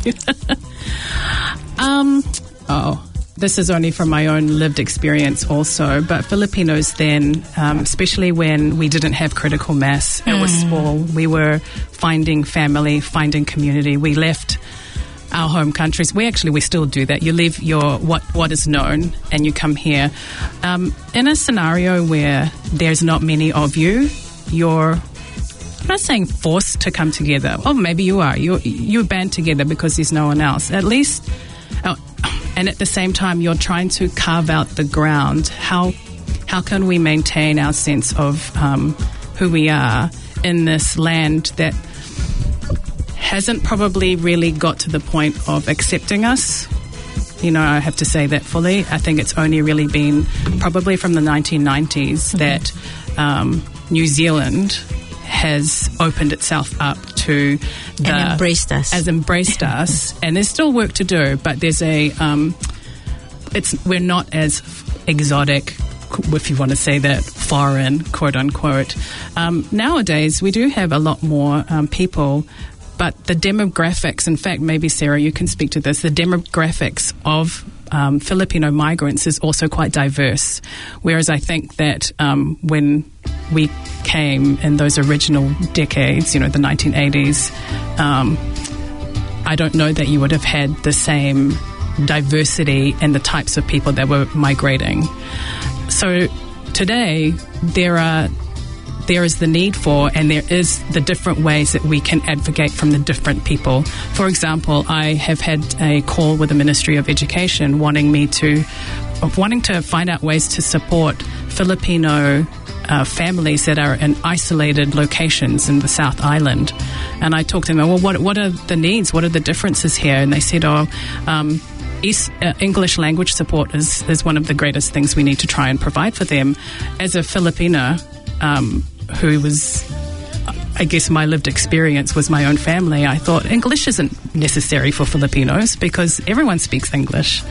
um, oh, this is only from my own lived experience also. But Filipinos then, um, especially when we didn't have critical mass, it mm. was small. We were finding family, finding community. We left our home countries. We actually, we still do that. You leave your what what is known and you come here. Um, in a scenario where there's not many of you, you're I'm not saying forced to come together. Oh, maybe you are. You you band together because there's no one else. At least, uh, and at the same time, you're trying to carve out the ground. How how can we maintain our sense of um, who we are in this land that hasn't probably really got to the point of accepting us? You know, I have to say that fully. I think it's only really been probably from the nineteen nineties mm-hmm. that um, New Zealand has opened itself up to the, and embraced us, has embraced us, and there's still work to do. But there's a, um, it's we're not as exotic, if you want to say that, foreign, quote unquote. Um, nowadays, we do have a lot more um, people, but the demographics. In fact, maybe Sarah, you can speak to this. The demographics of um, Filipino migrants is also quite diverse. Whereas I think that um, when we came in those original decades, you know, the nineteen eighties, um, I don't know that you would have had the same diversity in the types of people that were migrating. So today, there are there is the need for, and there is the different ways that we can advocate from the different people. For example, I have had a call with the Ministry of Education wanting me to, wanting to find out ways to support Filipino uh, families that are in isolated locations in the South Island. And I talked to them, well, what, what are the needs? What are the differences here? And they said, oh, um, East, uh, English language support is, is one of the greatest things we need to try and provide for them. As a Filipina, um, who was, I guess my lived experience was my own family, I thought English isn't necessary for Filipinos because everyone speaks English.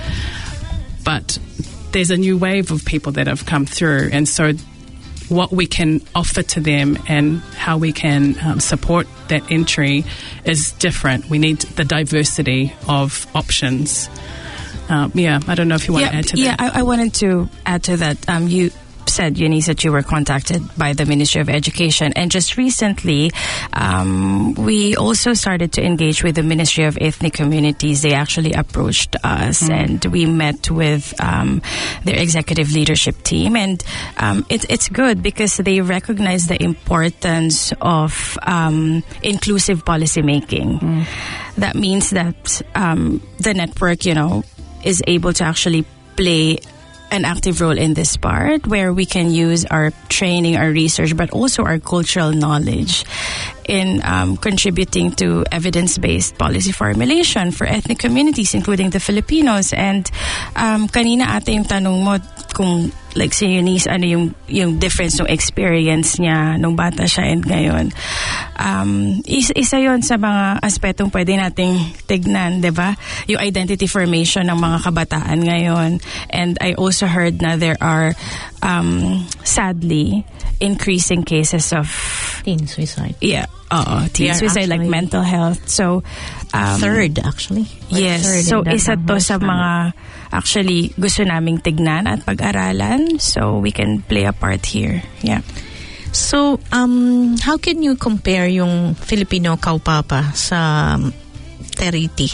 But there's a new wave of people that have come through, and so what we can offer to them and how we can um, support that entry is different. We need the diversity of options. Um, yeah, I don't know if you want yeah, to add to yeah, that. Yeah, I, I wanted to add to that. Um, you said, Eunice, that you were contacted by the Ministry of Education. And just recently, um, we also started to engage with the Ministry of Ethnic Communities. They actually approached us mm. and we met with um, their executive leadership team. And um, it, it's good because they recognize the importance of um, inclusive policy making. Mm. That means that um, the network, you know, is able to actually play an active role in this part where we can use our training, our research, but also our cultural knowledge in um, contributing to evidence-based policy formulation for ethnic communities, including the Filipinos. And um, kanina ate yung tanong mo kung like si Eunice, ano yung, yung difference ng experience niya nung bata siya and ngayon. Um, isa, isa yon sa mga aspetong pwede nating tignan, di ba? Yung identity formation ng mga kabataan ngayon. And I also heard na there are, um, sadly, increasing cases of teen suicide. Yeah, uh, teen suicide, like mental health. So, um, third actually. Like yes. Third so isa to sa family. mga actually gusto naming tignan at pag-aralan. So we can play a part here. Yeah. So, um, how can you compare yung Filipino kaupapa sa um, Teriti?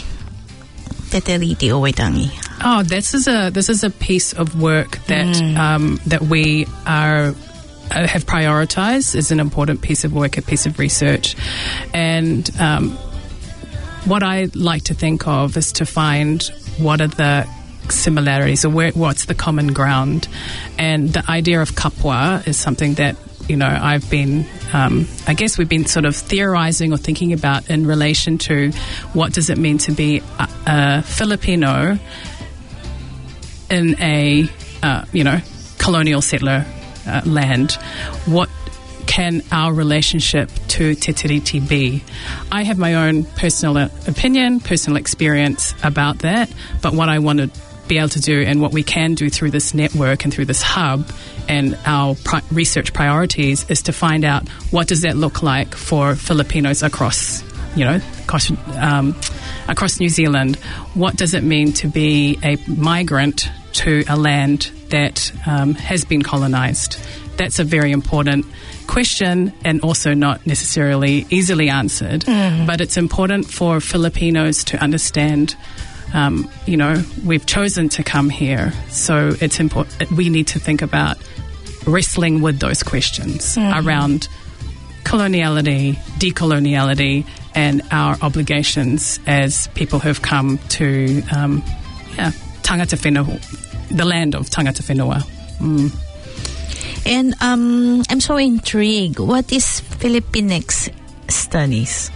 Teteriti o Waitangi? Oh, this is a this is a piece of work that Mm. um, that we are uh, have prioritized as an important piece of work, a piece of research, and um, what I like to think of is to find what are the similarities or where, what's the common ground, and the idea of kapwa is something that, you know, I've been, um, I guess we've been sort of theorizing or thinking about in relation to what does it mean to be a, a Filipino in a, uh, you know, colonial settler uh, land. What can our relationship to Te Tiriti be? I have my own personal opinion, personal experience about that, but what I want to be able to do and what we can do through this network and through this hub and our pri- research priorities is to find out what does that look like for Filipinos across, you know, across, um, across New Zealand. What does it mean to be a migrant to a land that um, has been colonized? That's a very important question and also not necessarily easily answered, mm. but it's important for Filipinos to understand. Um, you know, we've chosen to come here, so it's important. We need to think about wrestling with those questions mm-hmm. around coloniality, decoloniality, and our obligations as people who've come to, um, yeah, Tangata Whenua, the land of Tangata Whenua. Mm. And um, I'm so intrigued. What is Filipinx studies?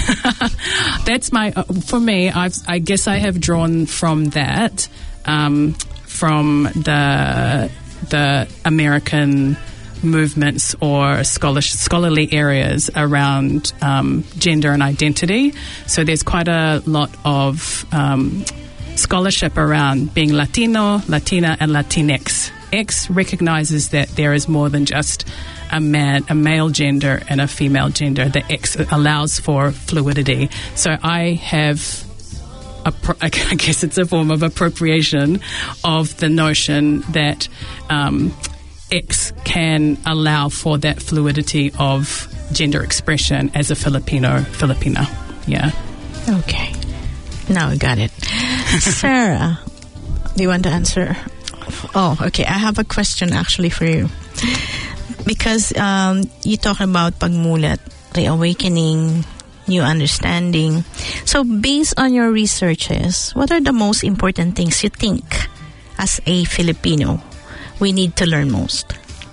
That's my uh, for me. I've, I guess I have drawn from that, um, from the the American movements or scholar, scholarly areas around um, gender and identity. So there's quite a lot of um, scholarship around being Latino, Latina, and Latinx. X recognizes that there is more than just a man, a male gender and a female gender. The X allows for fluidity. So I have appro- I guess it's a form of appropriation of the notion that um, X can allow for that fluidity of gender expression as a Filipino Filipina. Yeah. Okay. Now I got it. Sarah, do you want to answer? Oh, okay. I have a question actually for you. Because um, you talk about pagmulat, reawakening, new understanding. So based on your researches, what are the most important things you think as a Filipino we need to learn most?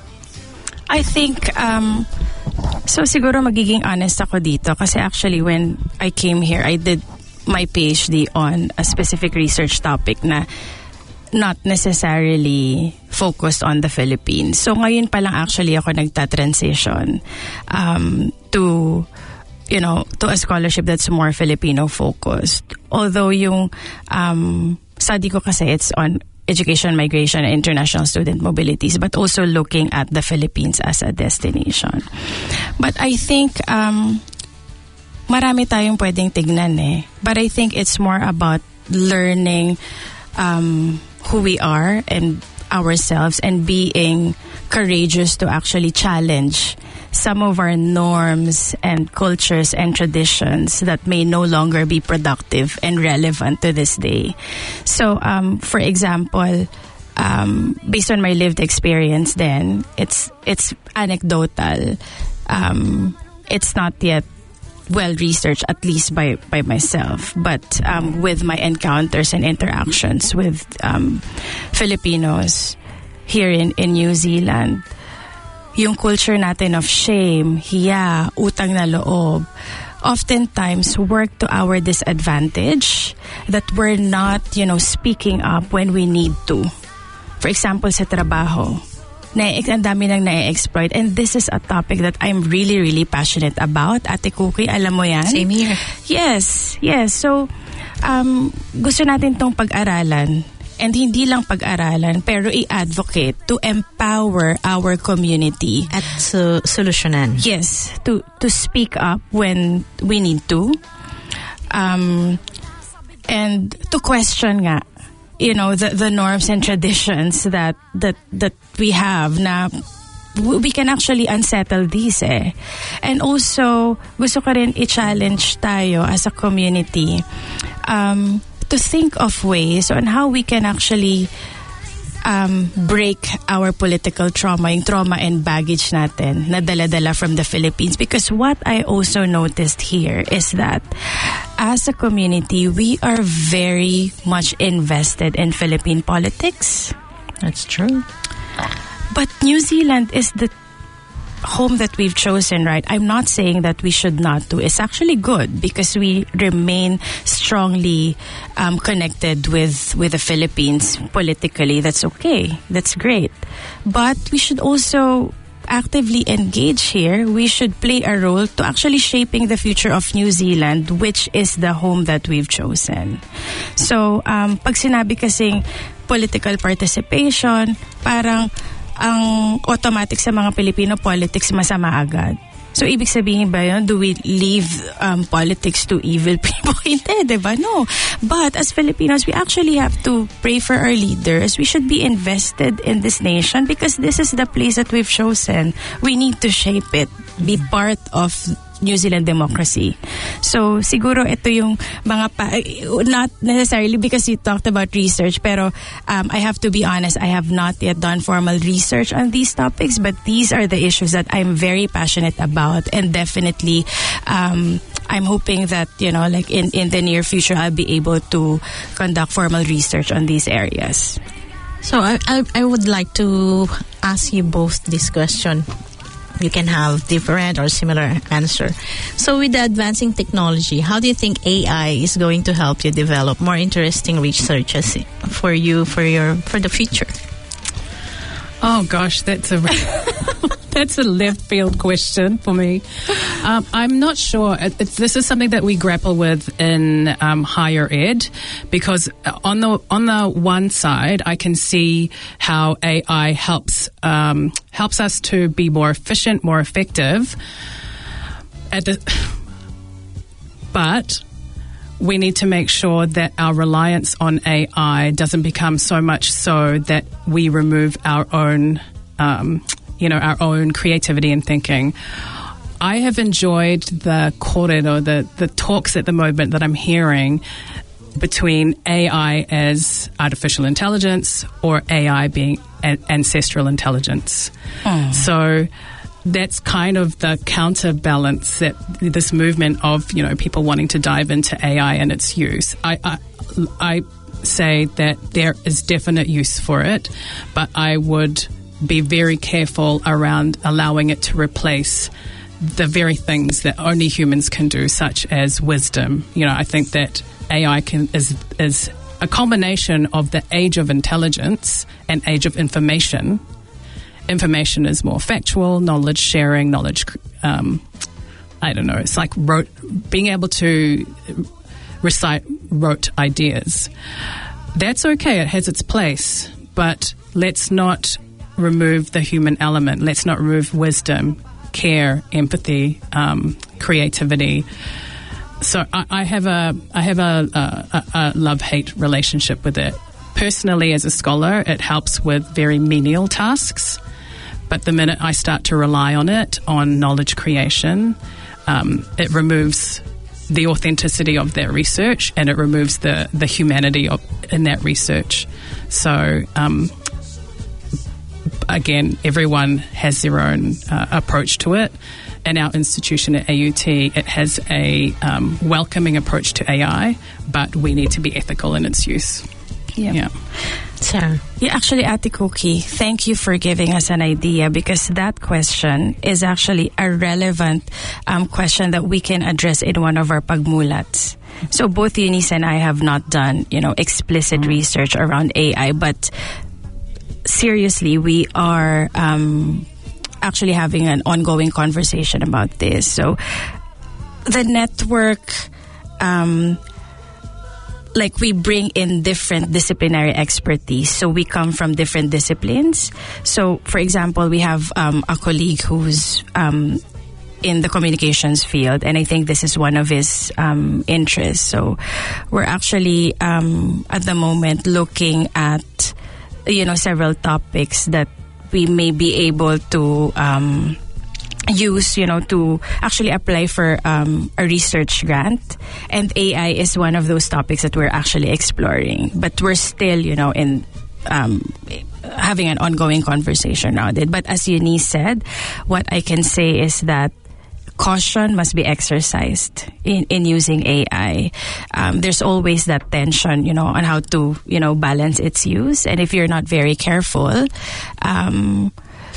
I think, um, so siguro magiging honest ako dito kasi actually when I came here, I did my PhD on a specific research topic na not necessarily focused on the Philippines. So ngayon pa lang actually ako nagta-transition um, to, you know, to a scholarship that's more Filipino focused. Although yung um, study ko kasi it's on education, migration, and international student mobilities, but also looking at the Philippines as a destination. But I think um, marami tayong pwedeng tignan eh. But I think it's more about learning um, who we are and ourselves and being courageous to actually challenge some of our norms and cultures and traditions that may no longer be productive and relevant to this day. So, um, for example, um, based on my lived experience then, it's it's anecdotal. Um, it's not yet well researched, at least by, by myself, but um, with my encounters and interactions with um, Filipinos here in, in New Zealand, yung culture natin of shame, hiya, utang na loob, oftentimes work to our disadvantage, that we're not, you know, speaking up when we need to. For example, sa trabaho, na ang dami nang na-exploit, and this is a topic that I'm really, really passionate about. Ate Cookie, alam mo yan? Same here. Yes, yes. So, um, gusto natin tong pag-aralan. And hindi lang pag-aralan, pero i-advocate to empower our community. At uh, solusyonan. Yes, to to speak up when we need to. Um, and to question nga, you know, the, the norms and traditions that, that, that we have na we can actually unsettle these eh. And also, gusto ko rin i-challenge tayo as a community um, to think of ways on how we can actually um, break our political trauma, yung trauma and baggage natin na dala-dala from the Philippines. Because what I also noticed here is that as a community, we are very much invested in Philippine politics. That's true. But New Zealand is the home that we've chosen, right? I'm not saying that we should not do. It's actually good because we remain strongly um, connected with, with the Philippines politically. That's okay. That's great. But we should also actively engage here. We should play a role to actually shaping the future of New Zealand, which is the home that we've chosen. So, um, pag sinabi kasing political participation, parang ang automatic sa mga Filipino politics masama agad. So, ibig sabihin ba yun, do we leave um, politics to evil people? Hindi, diba? No. But as Filipinos, we actually have to pray for our leaders. We should be invested in this nation because this is the place that we've chosen. We need to shape it, be part of New Zealand democracy. So, siguro ito yung mga pa, not necessarily because you talked about research, pero um, I have to be honest, I have not yet done formal research on these topics, but these are the issues that I'm very passionate about, and definitely um, I'm hoping that, you know, like in, in the near future, I'll be able to conduct formal research on these areas. So, I, I, I would like to ask you both this question. You can have different or similar answer. So with the advancing technology, how do you think A I is going to help you develop more interesting researches for you, for your, for the future? Oh gosh, that's a that's a left field question for me. Um, I'm not sure. It, it's, this is something that we grapple with in um, higher ed, because on the on the one side, I can see how A I helps um, helps us to be more efficient, more effective. At the, but we need to make sure that our reliance on A I doesn't become so much so that we remove our own, um, you know, our own creativity and thinking. I have enjoyed the korero, the, the talks at the moment that I'm hearing between A I as artificial intelligence or A I being a- ancestral intelligence. Oh. So that's kind of the counterbalance that this movement of, you know, people wanting to dive into A I and its use. I, I, I say that there is definite use for it, but I would be very careful around allowing it to replace the very things that only humans can do, such as wisdom. You know, I think that A I can is is a combination of the age of intelligence and age of information. Information is more factual, knowledge sharing, knowledge, um, I don't know, it's like rote, being able to recite rote ideas. That's okay, it has its place, but let's not remove the human element. Let's not remove wisdom, care, empathy, um, creativity. So I, I have a I have a, a, a love-hate relationship with it. Personally, as a scholar, it helps with very menial tasks. But the minute I start to rely on it, on knowledge creation, um, it removes the authenticity of that research and it removes the, the humanity of, in that research. So, um, again, everyone has their own uh, approach to it. In our institution at A U T, it has a um, welcoming approach to A I, but we need to be ethical in its use. Yeah. yeah. So, yeah, actually, Ate Cookie, thank you for giving us an idea, because that question is actually a relevant um, question that we can address in one of our pagmulats. So both Eunice and I have not done, you know, explicit research around A I, but seriously, we are um, actually having an ongoing conversation about this. So the network, um, like we bring in different disciplinary expertise. So we come from different disciplines. So, for example, we have um, a colleague who's um, in the communications field, and I think this is one of his um, interests. So we're actually um, at the moment looking at, you know, several topics that we may be able to um, use, you know, to actually apply for um, a research grant. And A I is one of those topics that we're actually exploring. But we're still, you know, in um, having an ongoing conversation around it. But as Eunice said, what I can say is that caution must be exercised in, in using A I. Um, there's always that tension, you know, on how to, you know, balance its use. And if you're not very careful, um,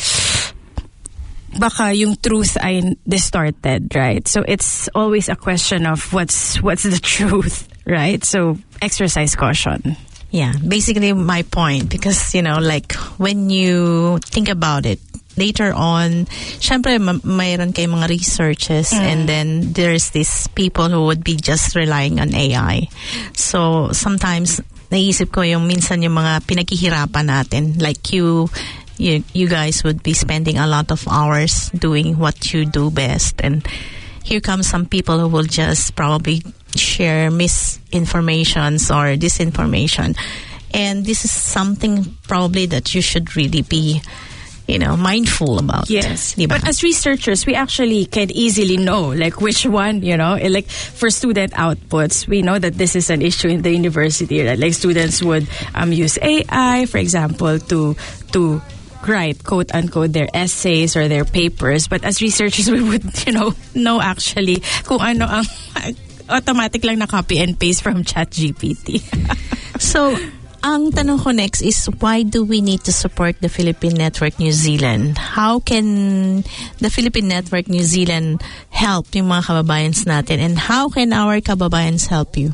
baka yung truth ay distorted, right? So it's always a question of what's what's the truth, right? So exercise caution. Yeah, basically my point, because, you know, like when you think about it, later on, syempre ma- mayroon kay mga researches mm. and then there's these people who would be just relying on A I. So sometimes naisip ko yung minsan yung mga pinaghihirapan natin, like you You, you guys would be spending a lot of hours doing what you do best, and here come some people who will just probably share misinformations or disinformation, and this is something probably that you should really be, you know, mindful about. Yes. Diba? But as researchers, we actually can easily know, like, which one, you know, like for student outputs, we know that this is an issue in the university, right? Like students would um, use A I, for example, to to write, quote unquote, their essays or their papers. But as researchers, we would, you know, know actually kung ano ang automatic lang na copy and paste from ChatGPT. So, ang tanong ko next is, why do we need to support the Philippine Network New Zealand? How can the Philippine Network New Zealand help yung mga kababayans natin? And how can our kababayans help you?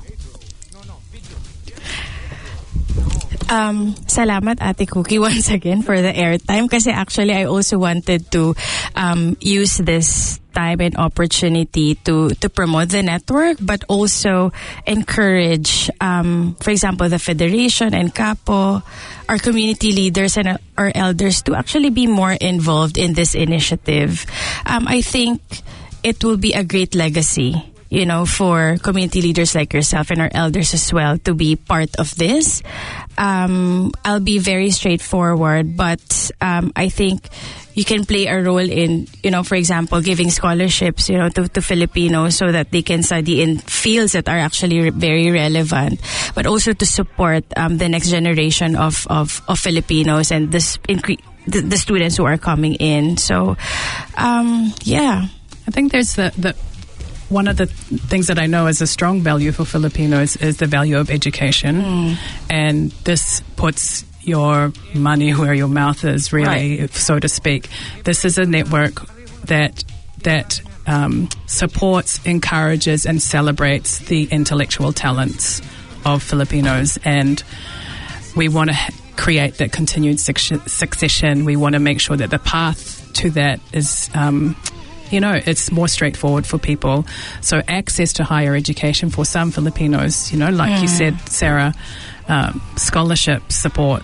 Um, salamat, Ate Cookie, once again for the airtime. Kasi actually, I also wanted to um, use this time and opportunity to to promote the network, but also encourage, um, for example, the Federation and Capo, our community leaders and our elders to actually be more involved in this initiative. Um, I think it will be a great legacy, you know, for community leaders like yourself and our elders as well to be part of this. Um, I'll be very straightforward, but um, I think you can play a role in, you know, for example, giving scholarships, you know, to, to Filipinos so that they can study in fields that are actually re- very relevant, but also to support um, the next generation of, of, of Filipinos and this incre- the, the students who are coming in. So, um, yeah. I think there's the, the one of the things that I know is a strong value for Filipinos is the value of education. Mm. And this puts your money where your mouth is, really, Right. so to speak. This is a network that that um, supports, encourages, and celebrates the intellectual talents of Filipinos, and we want to ha- create that continued suc- succession. We want to make sure that the path to that is, um, you know, it's more straightforward for people. So access to higher education for some Filipinos, you know, like you Mm. said, Sarah, um, scholarship support,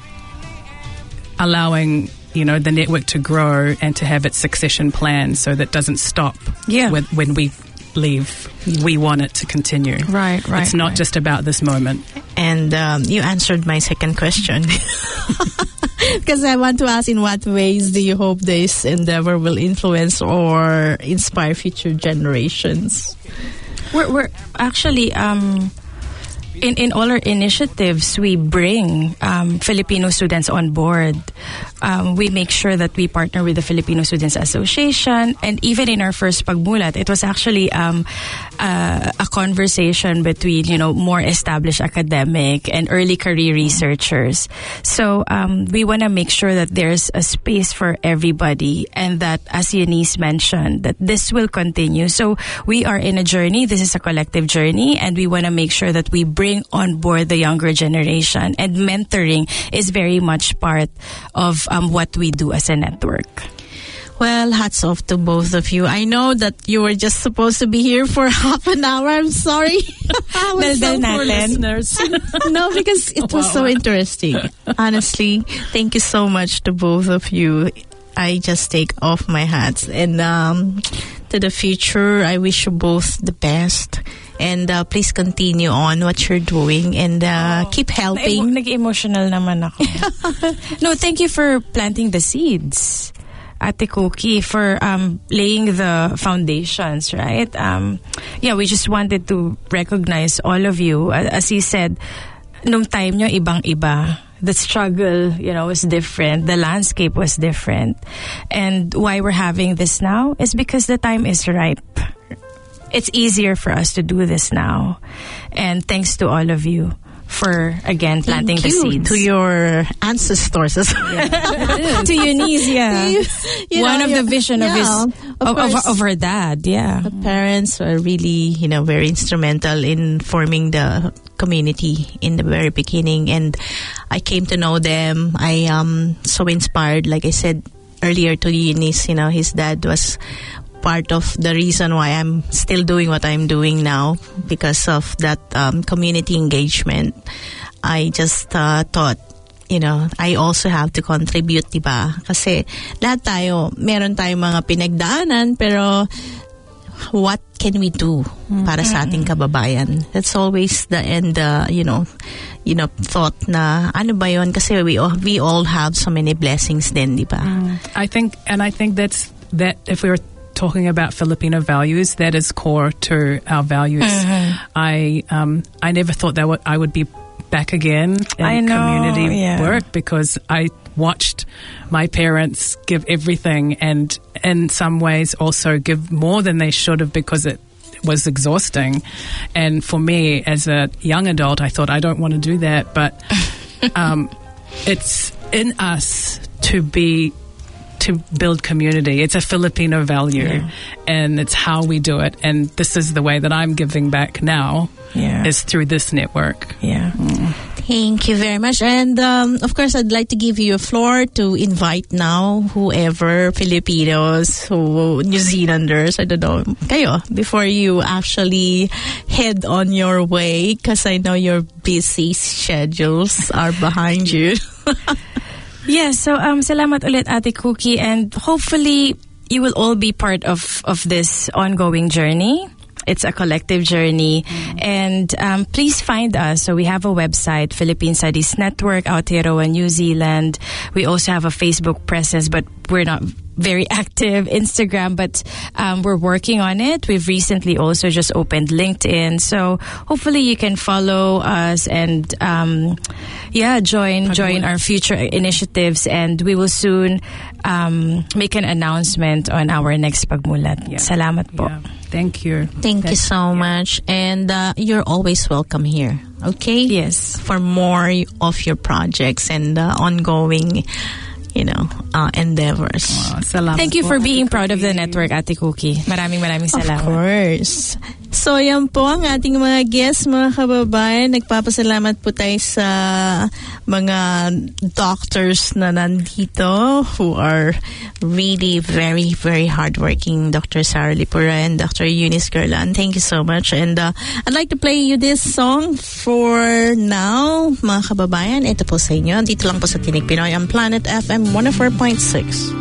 allowing, you know, the network to grow and to have its succession plan so that doesn't stop Yeah. with, when we leave. We want it to continue. Right, right. It's not right. just about this moment. And um, you answered my second question. Because I want to ask, in what ways do you hope this endeavor will influence or inspire future generations? We're, we're actually, um, in, in all our initiatives, we bring um, Filipino students on board. Um, we make sure that we partner with the Filipino Students Association. And even in our first Pagmulat, it was actually um, uh, a conversation between, you know, more established academic and early career researchers. So um, we want to make sure that there's a space for everybody, and that, as Eunice mentioned, that this will continue. So we are in a journey. This is a collective journey, and we want to make sure that we bring on board the younger generation. And mentoring is very much part of um, what we do as a network. Well, hats off to both of you. I know that you were just supposed to be here for half an hour. I'm sorry. I was so Daldal poor natin. listeners. No, because it was so interesting. Honestly, thank you so much to both of you. I just take off my hats. And um, to the future, I wish you both the best. And uh, please continue on what you're doing, and uh, keep helping. Nag-emotional naman ako. No, thank you for planting the seeds, Ate Cookie, for um, laying the foundations, right? Um, yeah, we just wanted to recognize all of you. As you said, nung time nyo, ibang-iba. The struggle, you know, was different. The landscape was different. And why we're having this now is because the time is ripe. It's easier for us to do this now. And thanks to all of you for, again, planting Thank the you seeds. to your ancestors as well. To Eunice, yeah. You- you One know, of your- the vision of yeah, his of of, of, course. of her dad, yeah. The parents were really, you know, very instrumental in forming the community in the very beginning, and I came to know them. I am so inspired. Like I said earlier to Eunice, you know, his dad was part of the reason why I'm still doing what I'm doing now, because of that um, community engagement. I just uh, thought, you know, I also have to contribute, diba? Kasi lahat tayo, meron tayong mga pinagdaanan, pero what can we do para sa ating kababayan? That's always the end, uh, you know, you know, thought na ano ba yun? Kasi we all, we all have so many blessings din, di ba? I think, and I think that's that. If we were talking about Filipino values, that is core to our values. Mhm. I um, I never thought that w- I would be back again in I know, community yeah. work, because I watched my parents give everything, and in some ways also give more than they should have, because it was exhausting. And for me, as a young adult, I thought, I don't want to do that, but um, it's in us to be to build community. It's a Filipino value, Yeah. and it's how we do it. And this is the way that I'm giving back now, Yeah. is through this network. Yeah. Thank you very much. And um, of course, I'd like to give you a floor to invite now whoever, Filipinos, who New Zealanders, I don't know, kayo, before you actually head on your way, because I know your busy schedules are behind you. Yeah, so um, salamat ulit, Ate Cookie, and hopefully you will all be part of, of this ongoing journey. it's a collective journey. And um, please find us. So we have a website, Philippine Studies Network, Aotearoa, New Zealand. We also have a Facebook presence, but we're not very active. Instagram, but um, we're working on it. We've recently also just opened LinkedIn. So hopefully you can follow us and um, yeah, join join our future initiatives, and we will soon um, make an announcement on our next Pagmulat. Yeah. Salamat po. Yeah. Thank you. Thank you so much. And uh, you're always welcome here. Okay? Yes. For more of your projects and uh, ongoing, you know, uh, endeavors. Wow, thank you for being proud of the network, Ate Cookie. Maraming maraming salamat. Of course. So, yan po ang ating mga guests, mga kababayan. Nagpapasalamat po tayo sa mga doctors na nandito who are really very, very hardworking. Doctor Sarah Lipura and Doctor Eunice Garland. Thank you so much. And uh, I'd like to play you this song for now, mga kababayan. Ito po sa inyo. Dito lang po sa Tinig Pinoy ang Planet F M one oh four point six.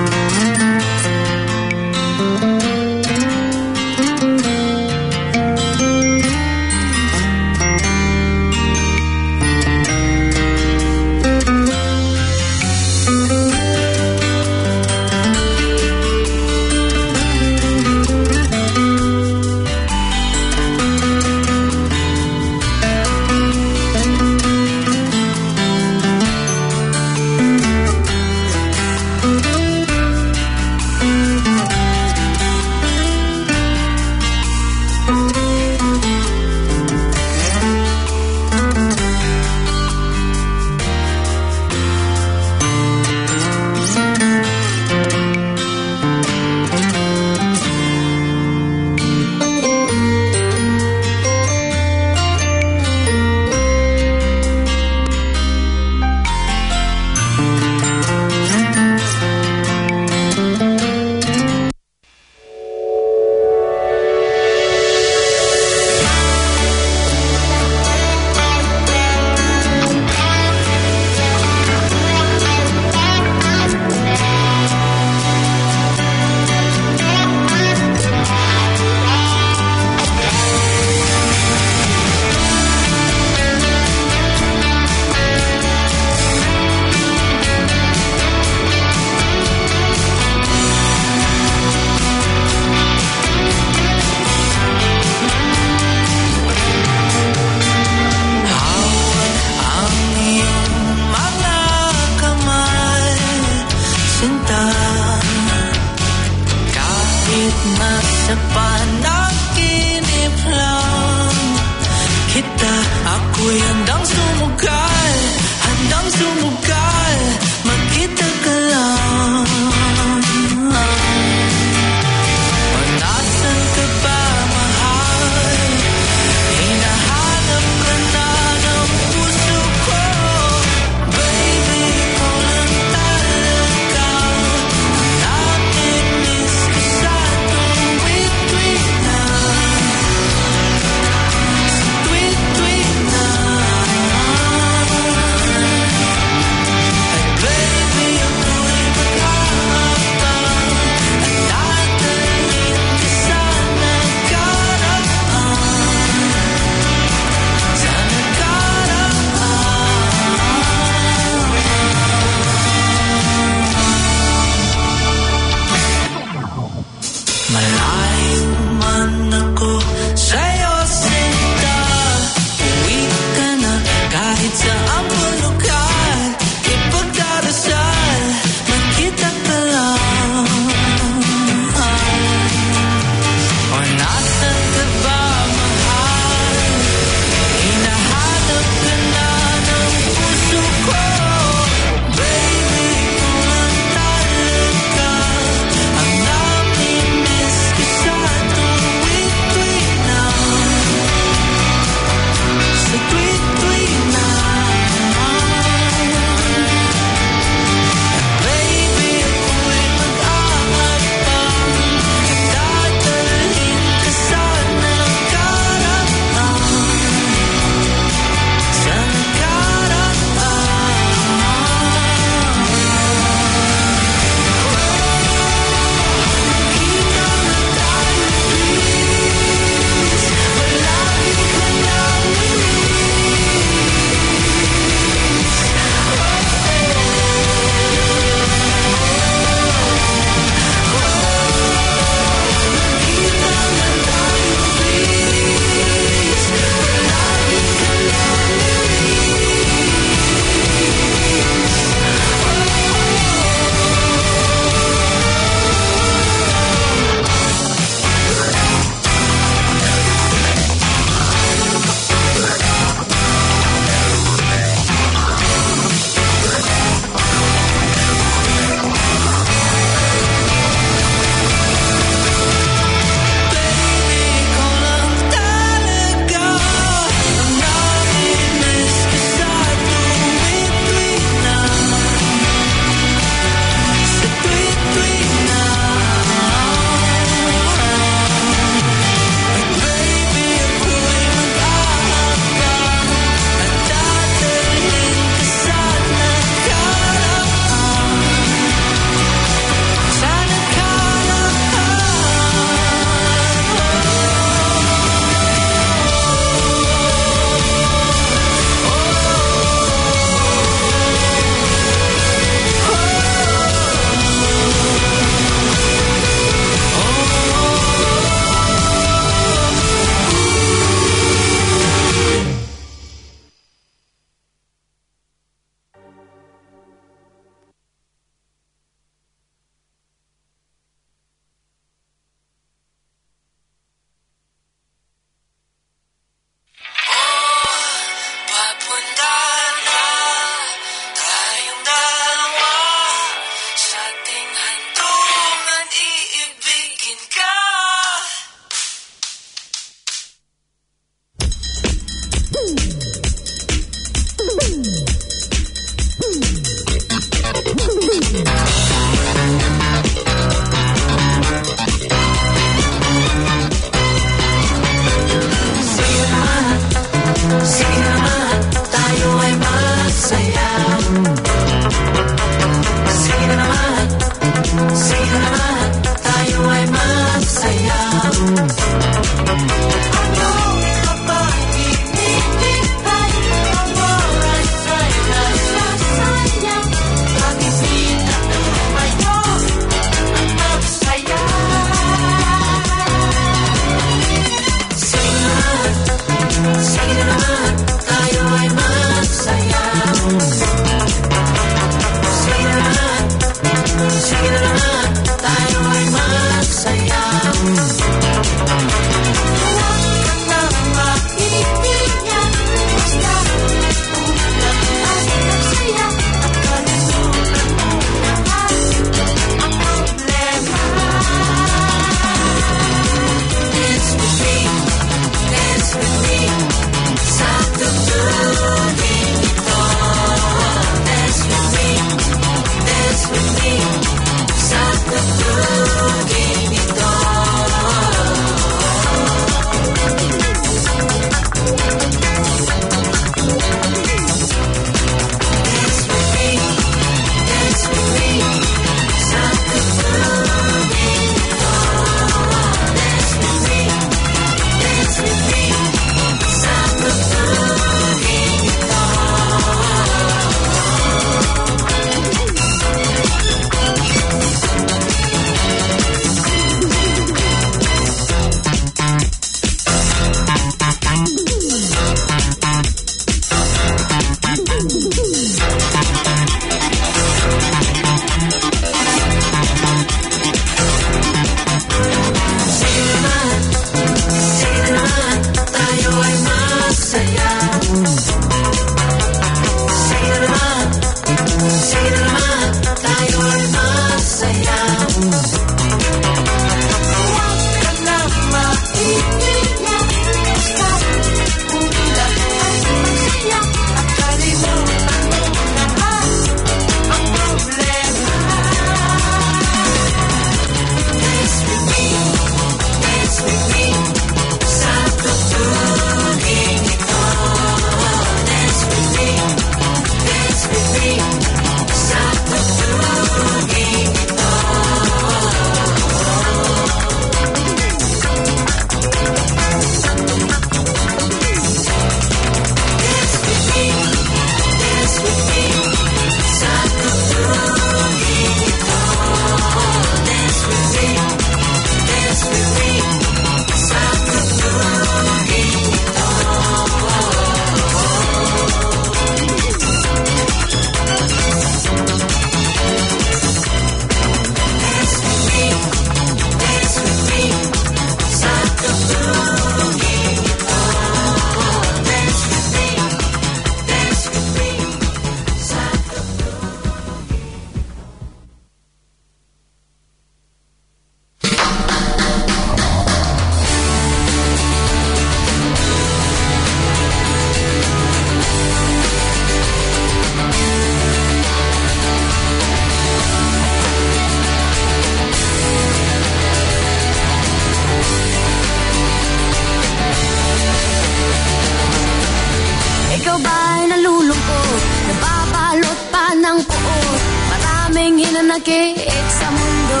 manakit sa mundo.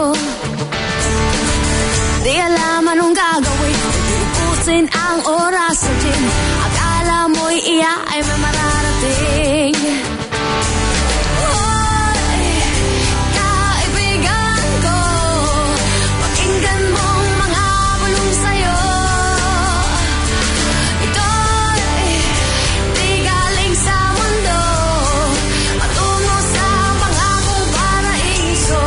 Di alam anong gagawin, upusin ang oras sa gym. Akala mo'y iya ay may mararating. Hoy, kaibigan ko, pakinggan mong mga bulong sa'yo. Ito'y di galing sa mundo, patungo sa pangakong paraiso.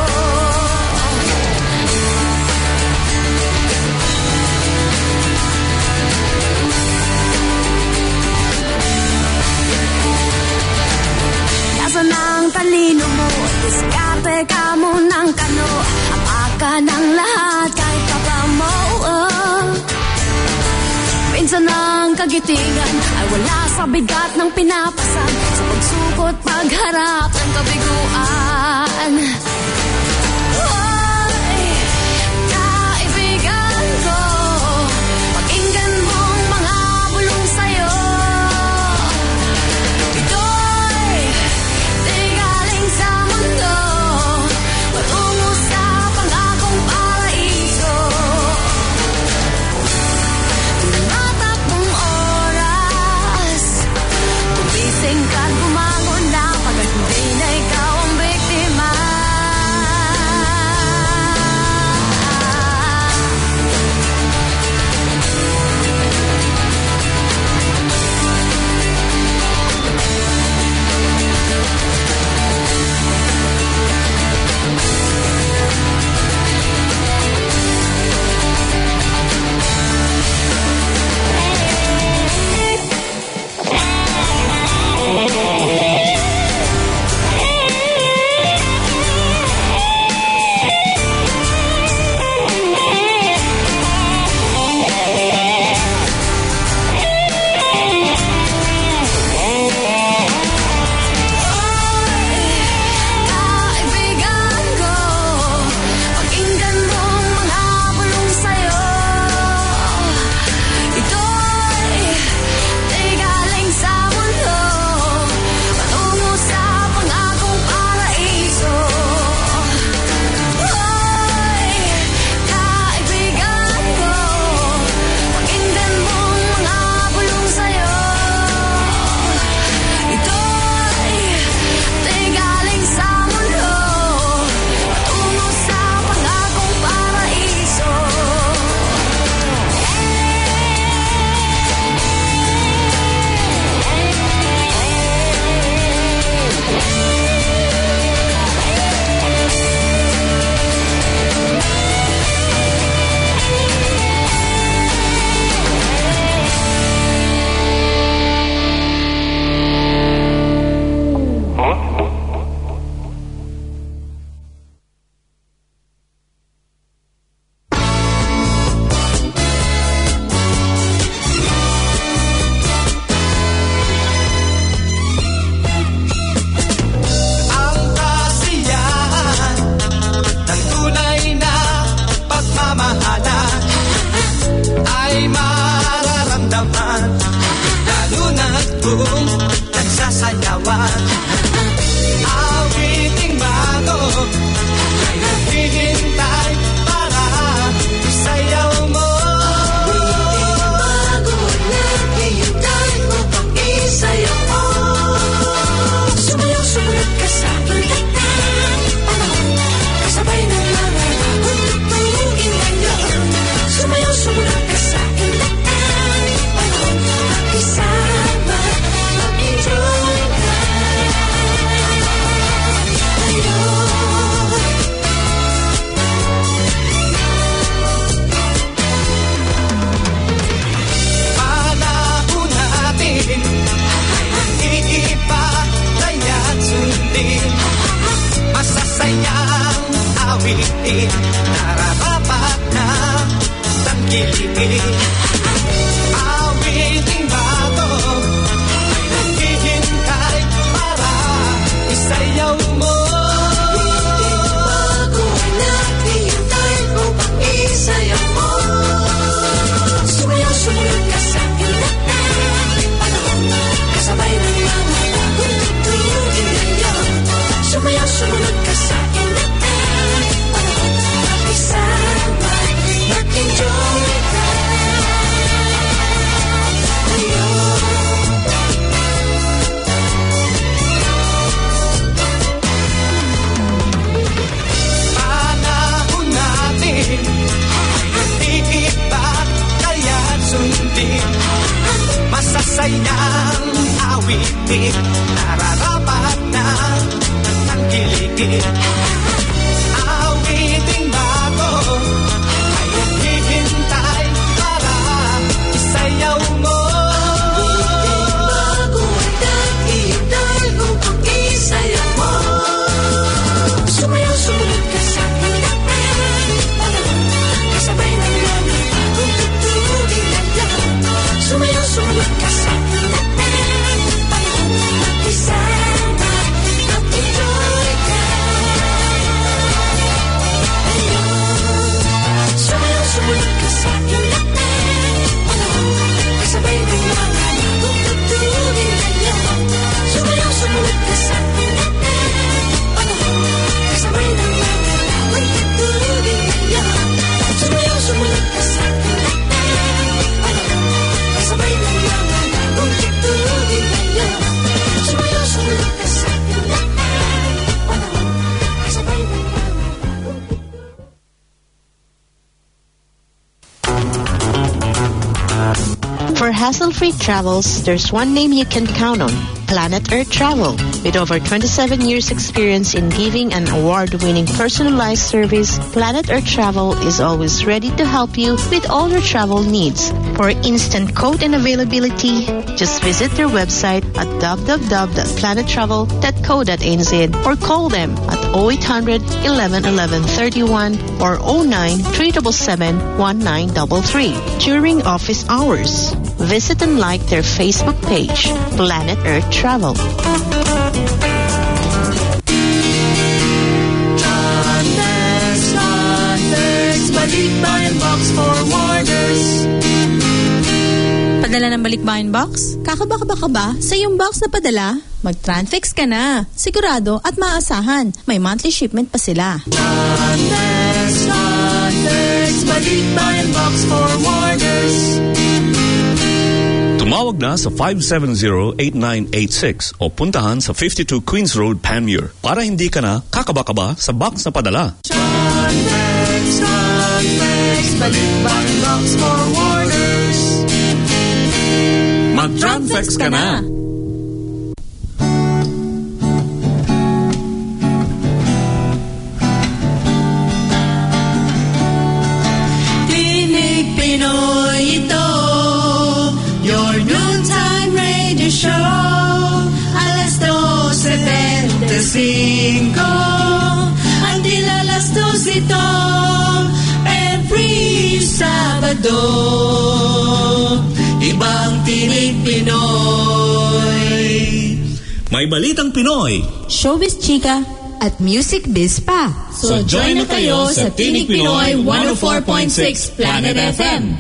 Nasaan ang talino mo? Diskarte ka mo ng kano. Apaka ng lahat kahit papa mo. Oh. Minsan ang kagitingan ay wala sa bigat ng pinapasan. Sa pagsukot, pagharap ng kabiguan. Hoy, kaibigan ko, pakinggan mong mga bulong sa'yo. Ito'y di galing sa mundo, patungo sa pangakong paraiso. Tumatakbong oras, gumising ka't bumangon na pagkat hindi na ikaw ang biktima. Kaibigan ko, pakinggan mong mga bulong sa'yo. Ito'y di galing sa mundo, patungo sa pangakong paraiso. Hoy, kaibigan ko, pakinggan mong mga bulong sa'yo. Ito'y di galing sa mundo, patungo sa pangakong paraiso. Ang kasiyahan ng tunay na pagmamahalan ay mararamdaman, lalo na't kung nagsasayawan. Awiting bago ay naghihintay para isayaw mo. Bago naghihintay upang isayaw mo. Sumayaw, sumunod ka sa aking panahon, kasabay ng mga bagong tugtugin ngayon. Sumayaw, sumunod ka sa aking panahon, makisama, mag-enjoy ka. Panahon natin ay iipadaya at sundin. Masasayang awitin, nararapat na tangkilikin. Awiting bago ay naghihintay para isayaw mo. Awiting bago ay naghihintay upang isayaw mo. Sumayaw, sumunod ka sa aking panahon, kasabay ng mga bagong tugtugin ngayon. Sumayaw, sumunod ka sa aking bakit nararapat na nagkiligid. Awiting bago ay naghihintay para isayaw mo. Awiting bago ay naghihintay upang isayaw mo. Sumayaw, sumunod ka sa hinapan, kasabay ng mga bagong tutugin na lang. Sumayaw, sumunod ka sa hinapan, mag-isama at enjoy ka. Sumayaw, sumunod ka sa hinapan, kasabay ng mga bagong tutugin na lang. Sumayaw, sumunod ka sa hinapan, kasabay ng mga bagong tutugin na lang. Sumayaw, sumunod ka sa hinapan, kasabay ng mga bagong tutugin na lang. Sumayaw, sumunod ka sa hinapan, kasabay ng mga For hassle-free travels, there's one name you can count on, Planet Earth Travel. With over twenty-seven years experience in giving an award-winning personalized service, Planet Earth Travel is always ready to help you with all your travel needs. For instant quote and availability, just visit their website at w w w dot planet travel dot co dot n z or call them at oh eight hundred, eleven eleven thirty-one or oh nine, three seven seven, one nine three three during office hours. Visit and like their Facebook page, Planet Earth Travel. Balikbayan box forwarders. Padala ng balikbayan box? Kakaba-kaba ka ba sa iyong box na padala? Mag-Transfix ka na. Sigurado at maasahan. May monthly shipment pa sila. Transfix, Transfix, balikbayan box forwarders. Tumawag na sa five seven zero, eight nine eight six o puntahan sa fifty-two Queens Road, Panmure para hindi ka na kakaba-kaba sa box na padala. Transfix, Transfix, balikbayan box forwarders. Mag-Transfix ka na! Tinig Pinoy ito, your noontime radio show. Alas dose veinticinco, until alas dos ito, every Sabado. Ibang Tinig Pinoy. May balitang Pinoy, showbiz chika, at music biz pa. So join na kayo sa Tinig Pinoy one oh four point six Planet F M.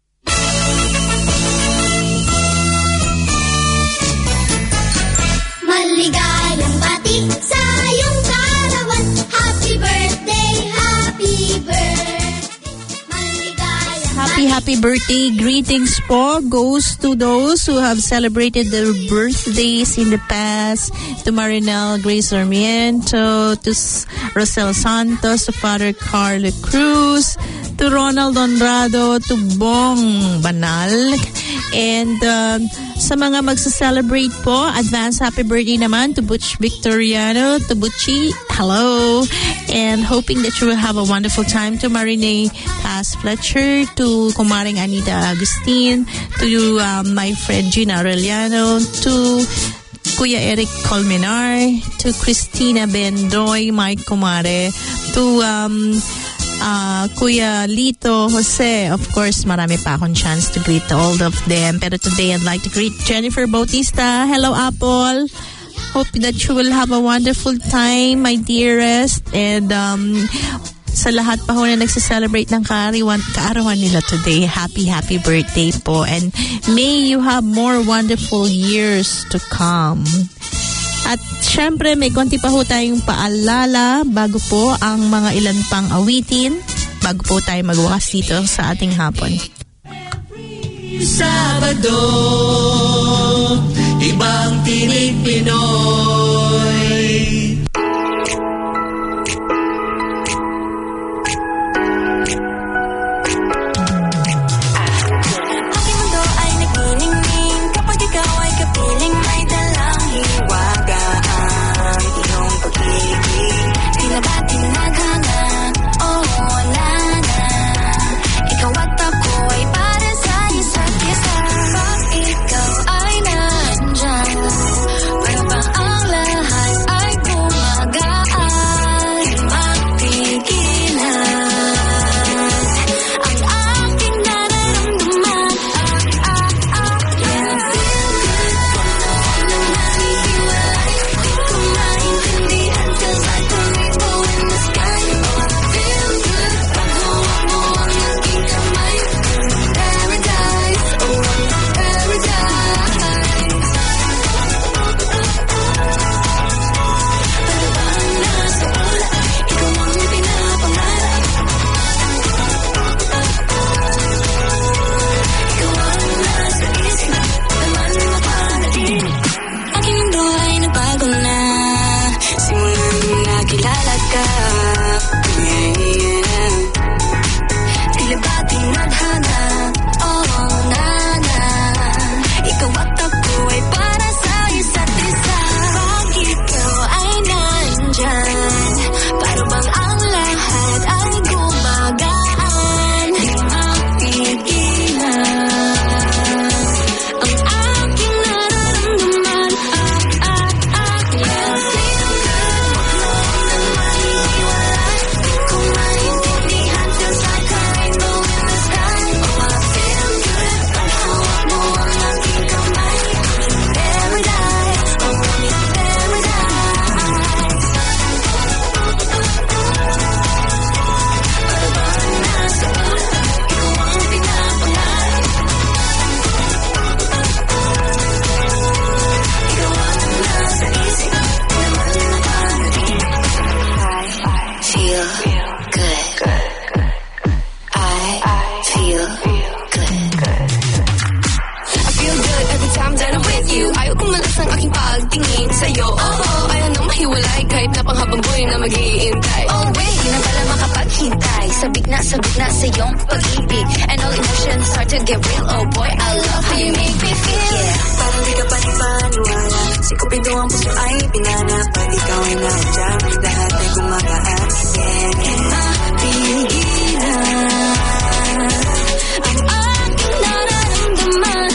Maligayang bati sa iyong karawan. Happy birthday, happy birthday. Maligayang Happy, happy birthday greetings po goes to those who have celebrated their birthdays in the past. To Marinel Grace Sarmiento, to Rosel Santos, to Father Carlo Cruz, to Ronald Honrado, to Bong Banal. And um, sa mga magsa-celebrate po, advance happy birthday naman to Butch Victoriano, to Butchie, hello. And hoping that you will have a wonderful time. To Marine Paz Fletcher, to Kumaring Anita Agustin, to um, my friend Gina Aureliano, to Kuya Eric Colmenar, to Christina Bendoy, Mike Kumare, to um, uh, Kuya Lito Jose. Of course, marami pa akong chance to greet all of them. Pero today, I'd like to greet Jennifer Bautista. Hello, Apple. Hope that you will have a wonderful time, my dearest. And um, sa lahat pa ho na nagsiselebrate ng kaarawan, kaarawan nila today, happy, happy birthday po. And may you have more wonderful years to come. At syempre, may konti pa ho tayong paalala bago po ang mga ilan pang awitin, bago po tayo magwakas dito sa ating hapon. Sabado, ibang Tinig Pinoy. Aking mundo ay nagniningning kapag ikaw ay kapiling may dalang you. Ayaw kong malas ang aking pagtingin sa'yo. Oh, oh, ayaw nang mahiwalay kahit na panghabang buhay na mag-iintay. Always, di na pala makapaghintay. Sabik na, sabik na sa iyong pag-ibig. And all emotions start to get real. Oh boy, I love how you make me feel. Yeah, parang di ka panipaniwala. Si Cupido ang puso ay pinana. Pag ikaw ay nandiyan, lahat ay gumagaan. Yeah, pigilan ang aking nararamdaman.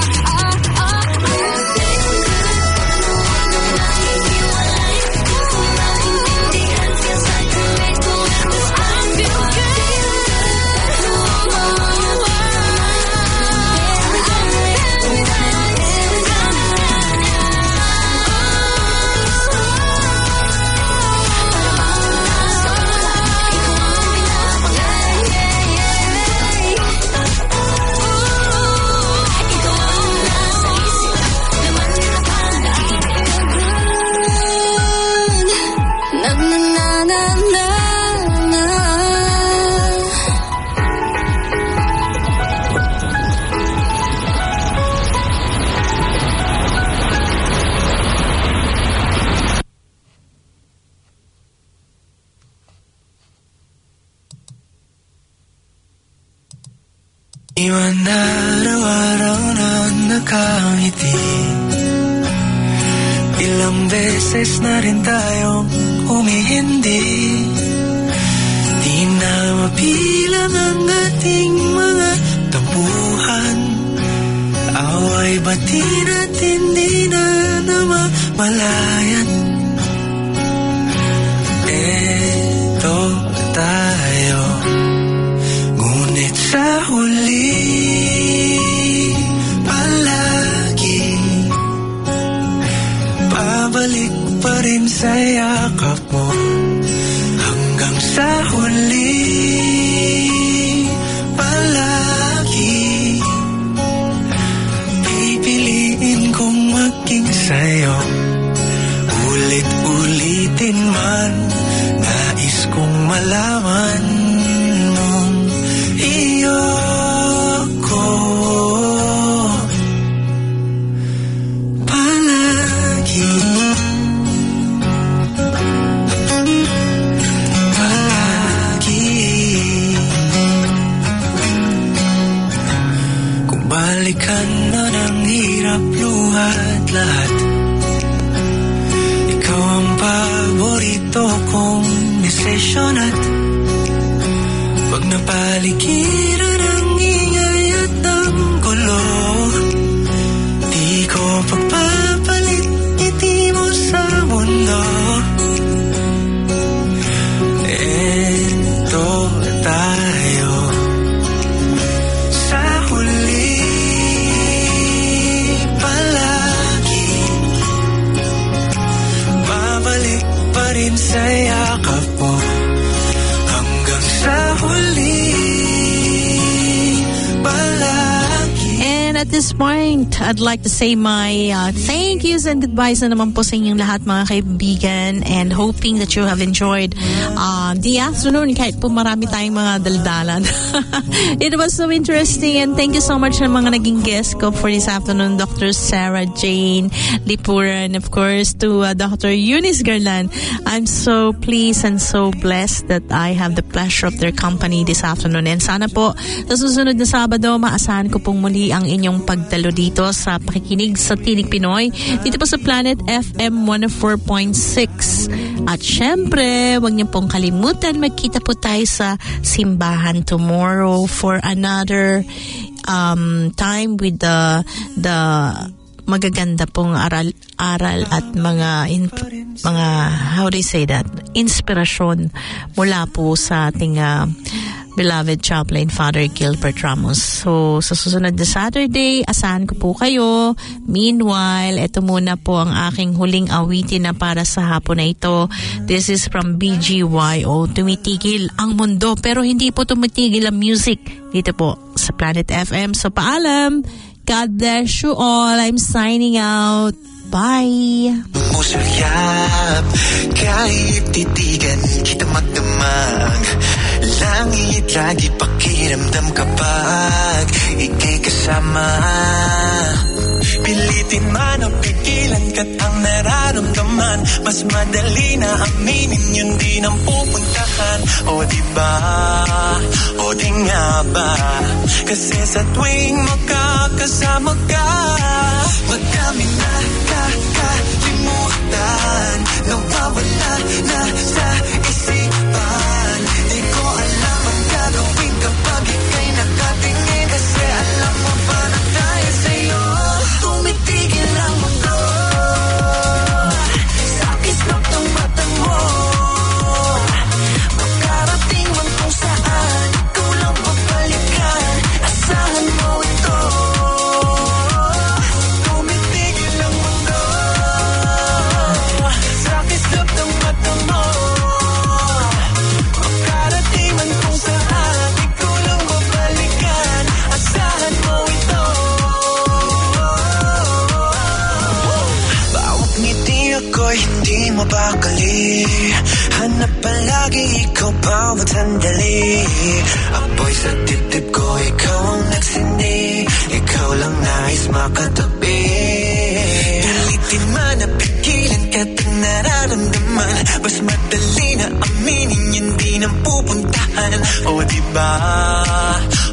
Iwan na araw-araw na nakangiti. Ilang beses na rin tayong humihindi. Di na mapilang ang ating mga tampuhan. Away batin at hindi na namamalayan. Eto tayo, ngunit sa huli palagi pabalik pa rin sa yakap mo. Hanggang sa huli palagi pipiliin kong maging sa'yo. Ulit-ulitin man, nais kong malaman nung iyo ko palagi. Palagi. Kung balikan na ng hirap, luhat lahat, ikaw ang paborito kong desisyon. At pag napaligiran ang ingay at ang gulo, di ko pagpapalit ngiti mo sa mundo. Eto tayo sa huli palagi, babalik pa rin sa yakap mo. Hanggang sa huli palagi. And at this point, I'd like to say my uh, thank yous and goodbyes na naman po sa inyong lahat, mga kaibigan, and hoping that you have enjoyed uh, the afternoon kahit po marami tayong mga daldalan. It was so interesting, and thank you so much sa mga naging guest ko for this afternoon, Doctor Sarah Jane Lipuran, of course, to uh, Doctor Eunice Garland. I'm so pleased and so blessed that I have the pleasure of their company this afternoon. And sana po sa susunod na Sabado, maasahan ko pong muli ang inyong pagdalo dito sa pakikinig sa Tinig Pinoy dito po sa Planet F M one oh four point six. At syempre, huwag niyo pong kalimutan, magkita po tayo sa simbahan tomorrow for another um, time with the the magaganda pong aral aral at mga in, mga how do you say that, inspirasyon mula po sa ating uh, beloved chaplain Father Gilbert Ramos. So sa susunod na Saturday, asahan ko po kayo. Meanwhile, ito muna po ang aking huling awitin na para sa hapon na ito. This is from B G Y O, Tumitigil ang Mundo, pero hindi po tumitigil ang music dito po sa Planet F M. So paalam, God bless you all. I'm signing out. Bye. Musulyap, kahit titigan kita magdamag. Langit lagi pakiramdam kapag ika'y kasama. Pilitin man o pigilan ka't ang nararamdaman, mas madali na aminin yun din ang pupuntahan. O diba, o di nga ba, kasi sa tuwing makakasama ka, madami na kakalimutan, nawawala na sa isipan. Di ko alam ang gagawin kapag ika'y nakatingin, kasi alam mo ba na dahil sa'yo tumitigil ang mundo. Sa kislap ng mata mo, makarating man kung saan, ikaw lang babalikan, asahan mo ito. Tumitigil ang mundo. Sa kislap ng mata mo, makarating man kung saan, ikaw lang babalikan, asahan mo ito. Bawat ngiti ako'y hindi mabakali, hanap palagi ikaw bawat sandali. Apoy sa dibdib ko, ikaw ang nagsindi, ikaw lang nais makatabi. Pilitin man at pigilan ka't ang nararamdaman, mas madali na aminin yun din ang pupuntahan. O diba,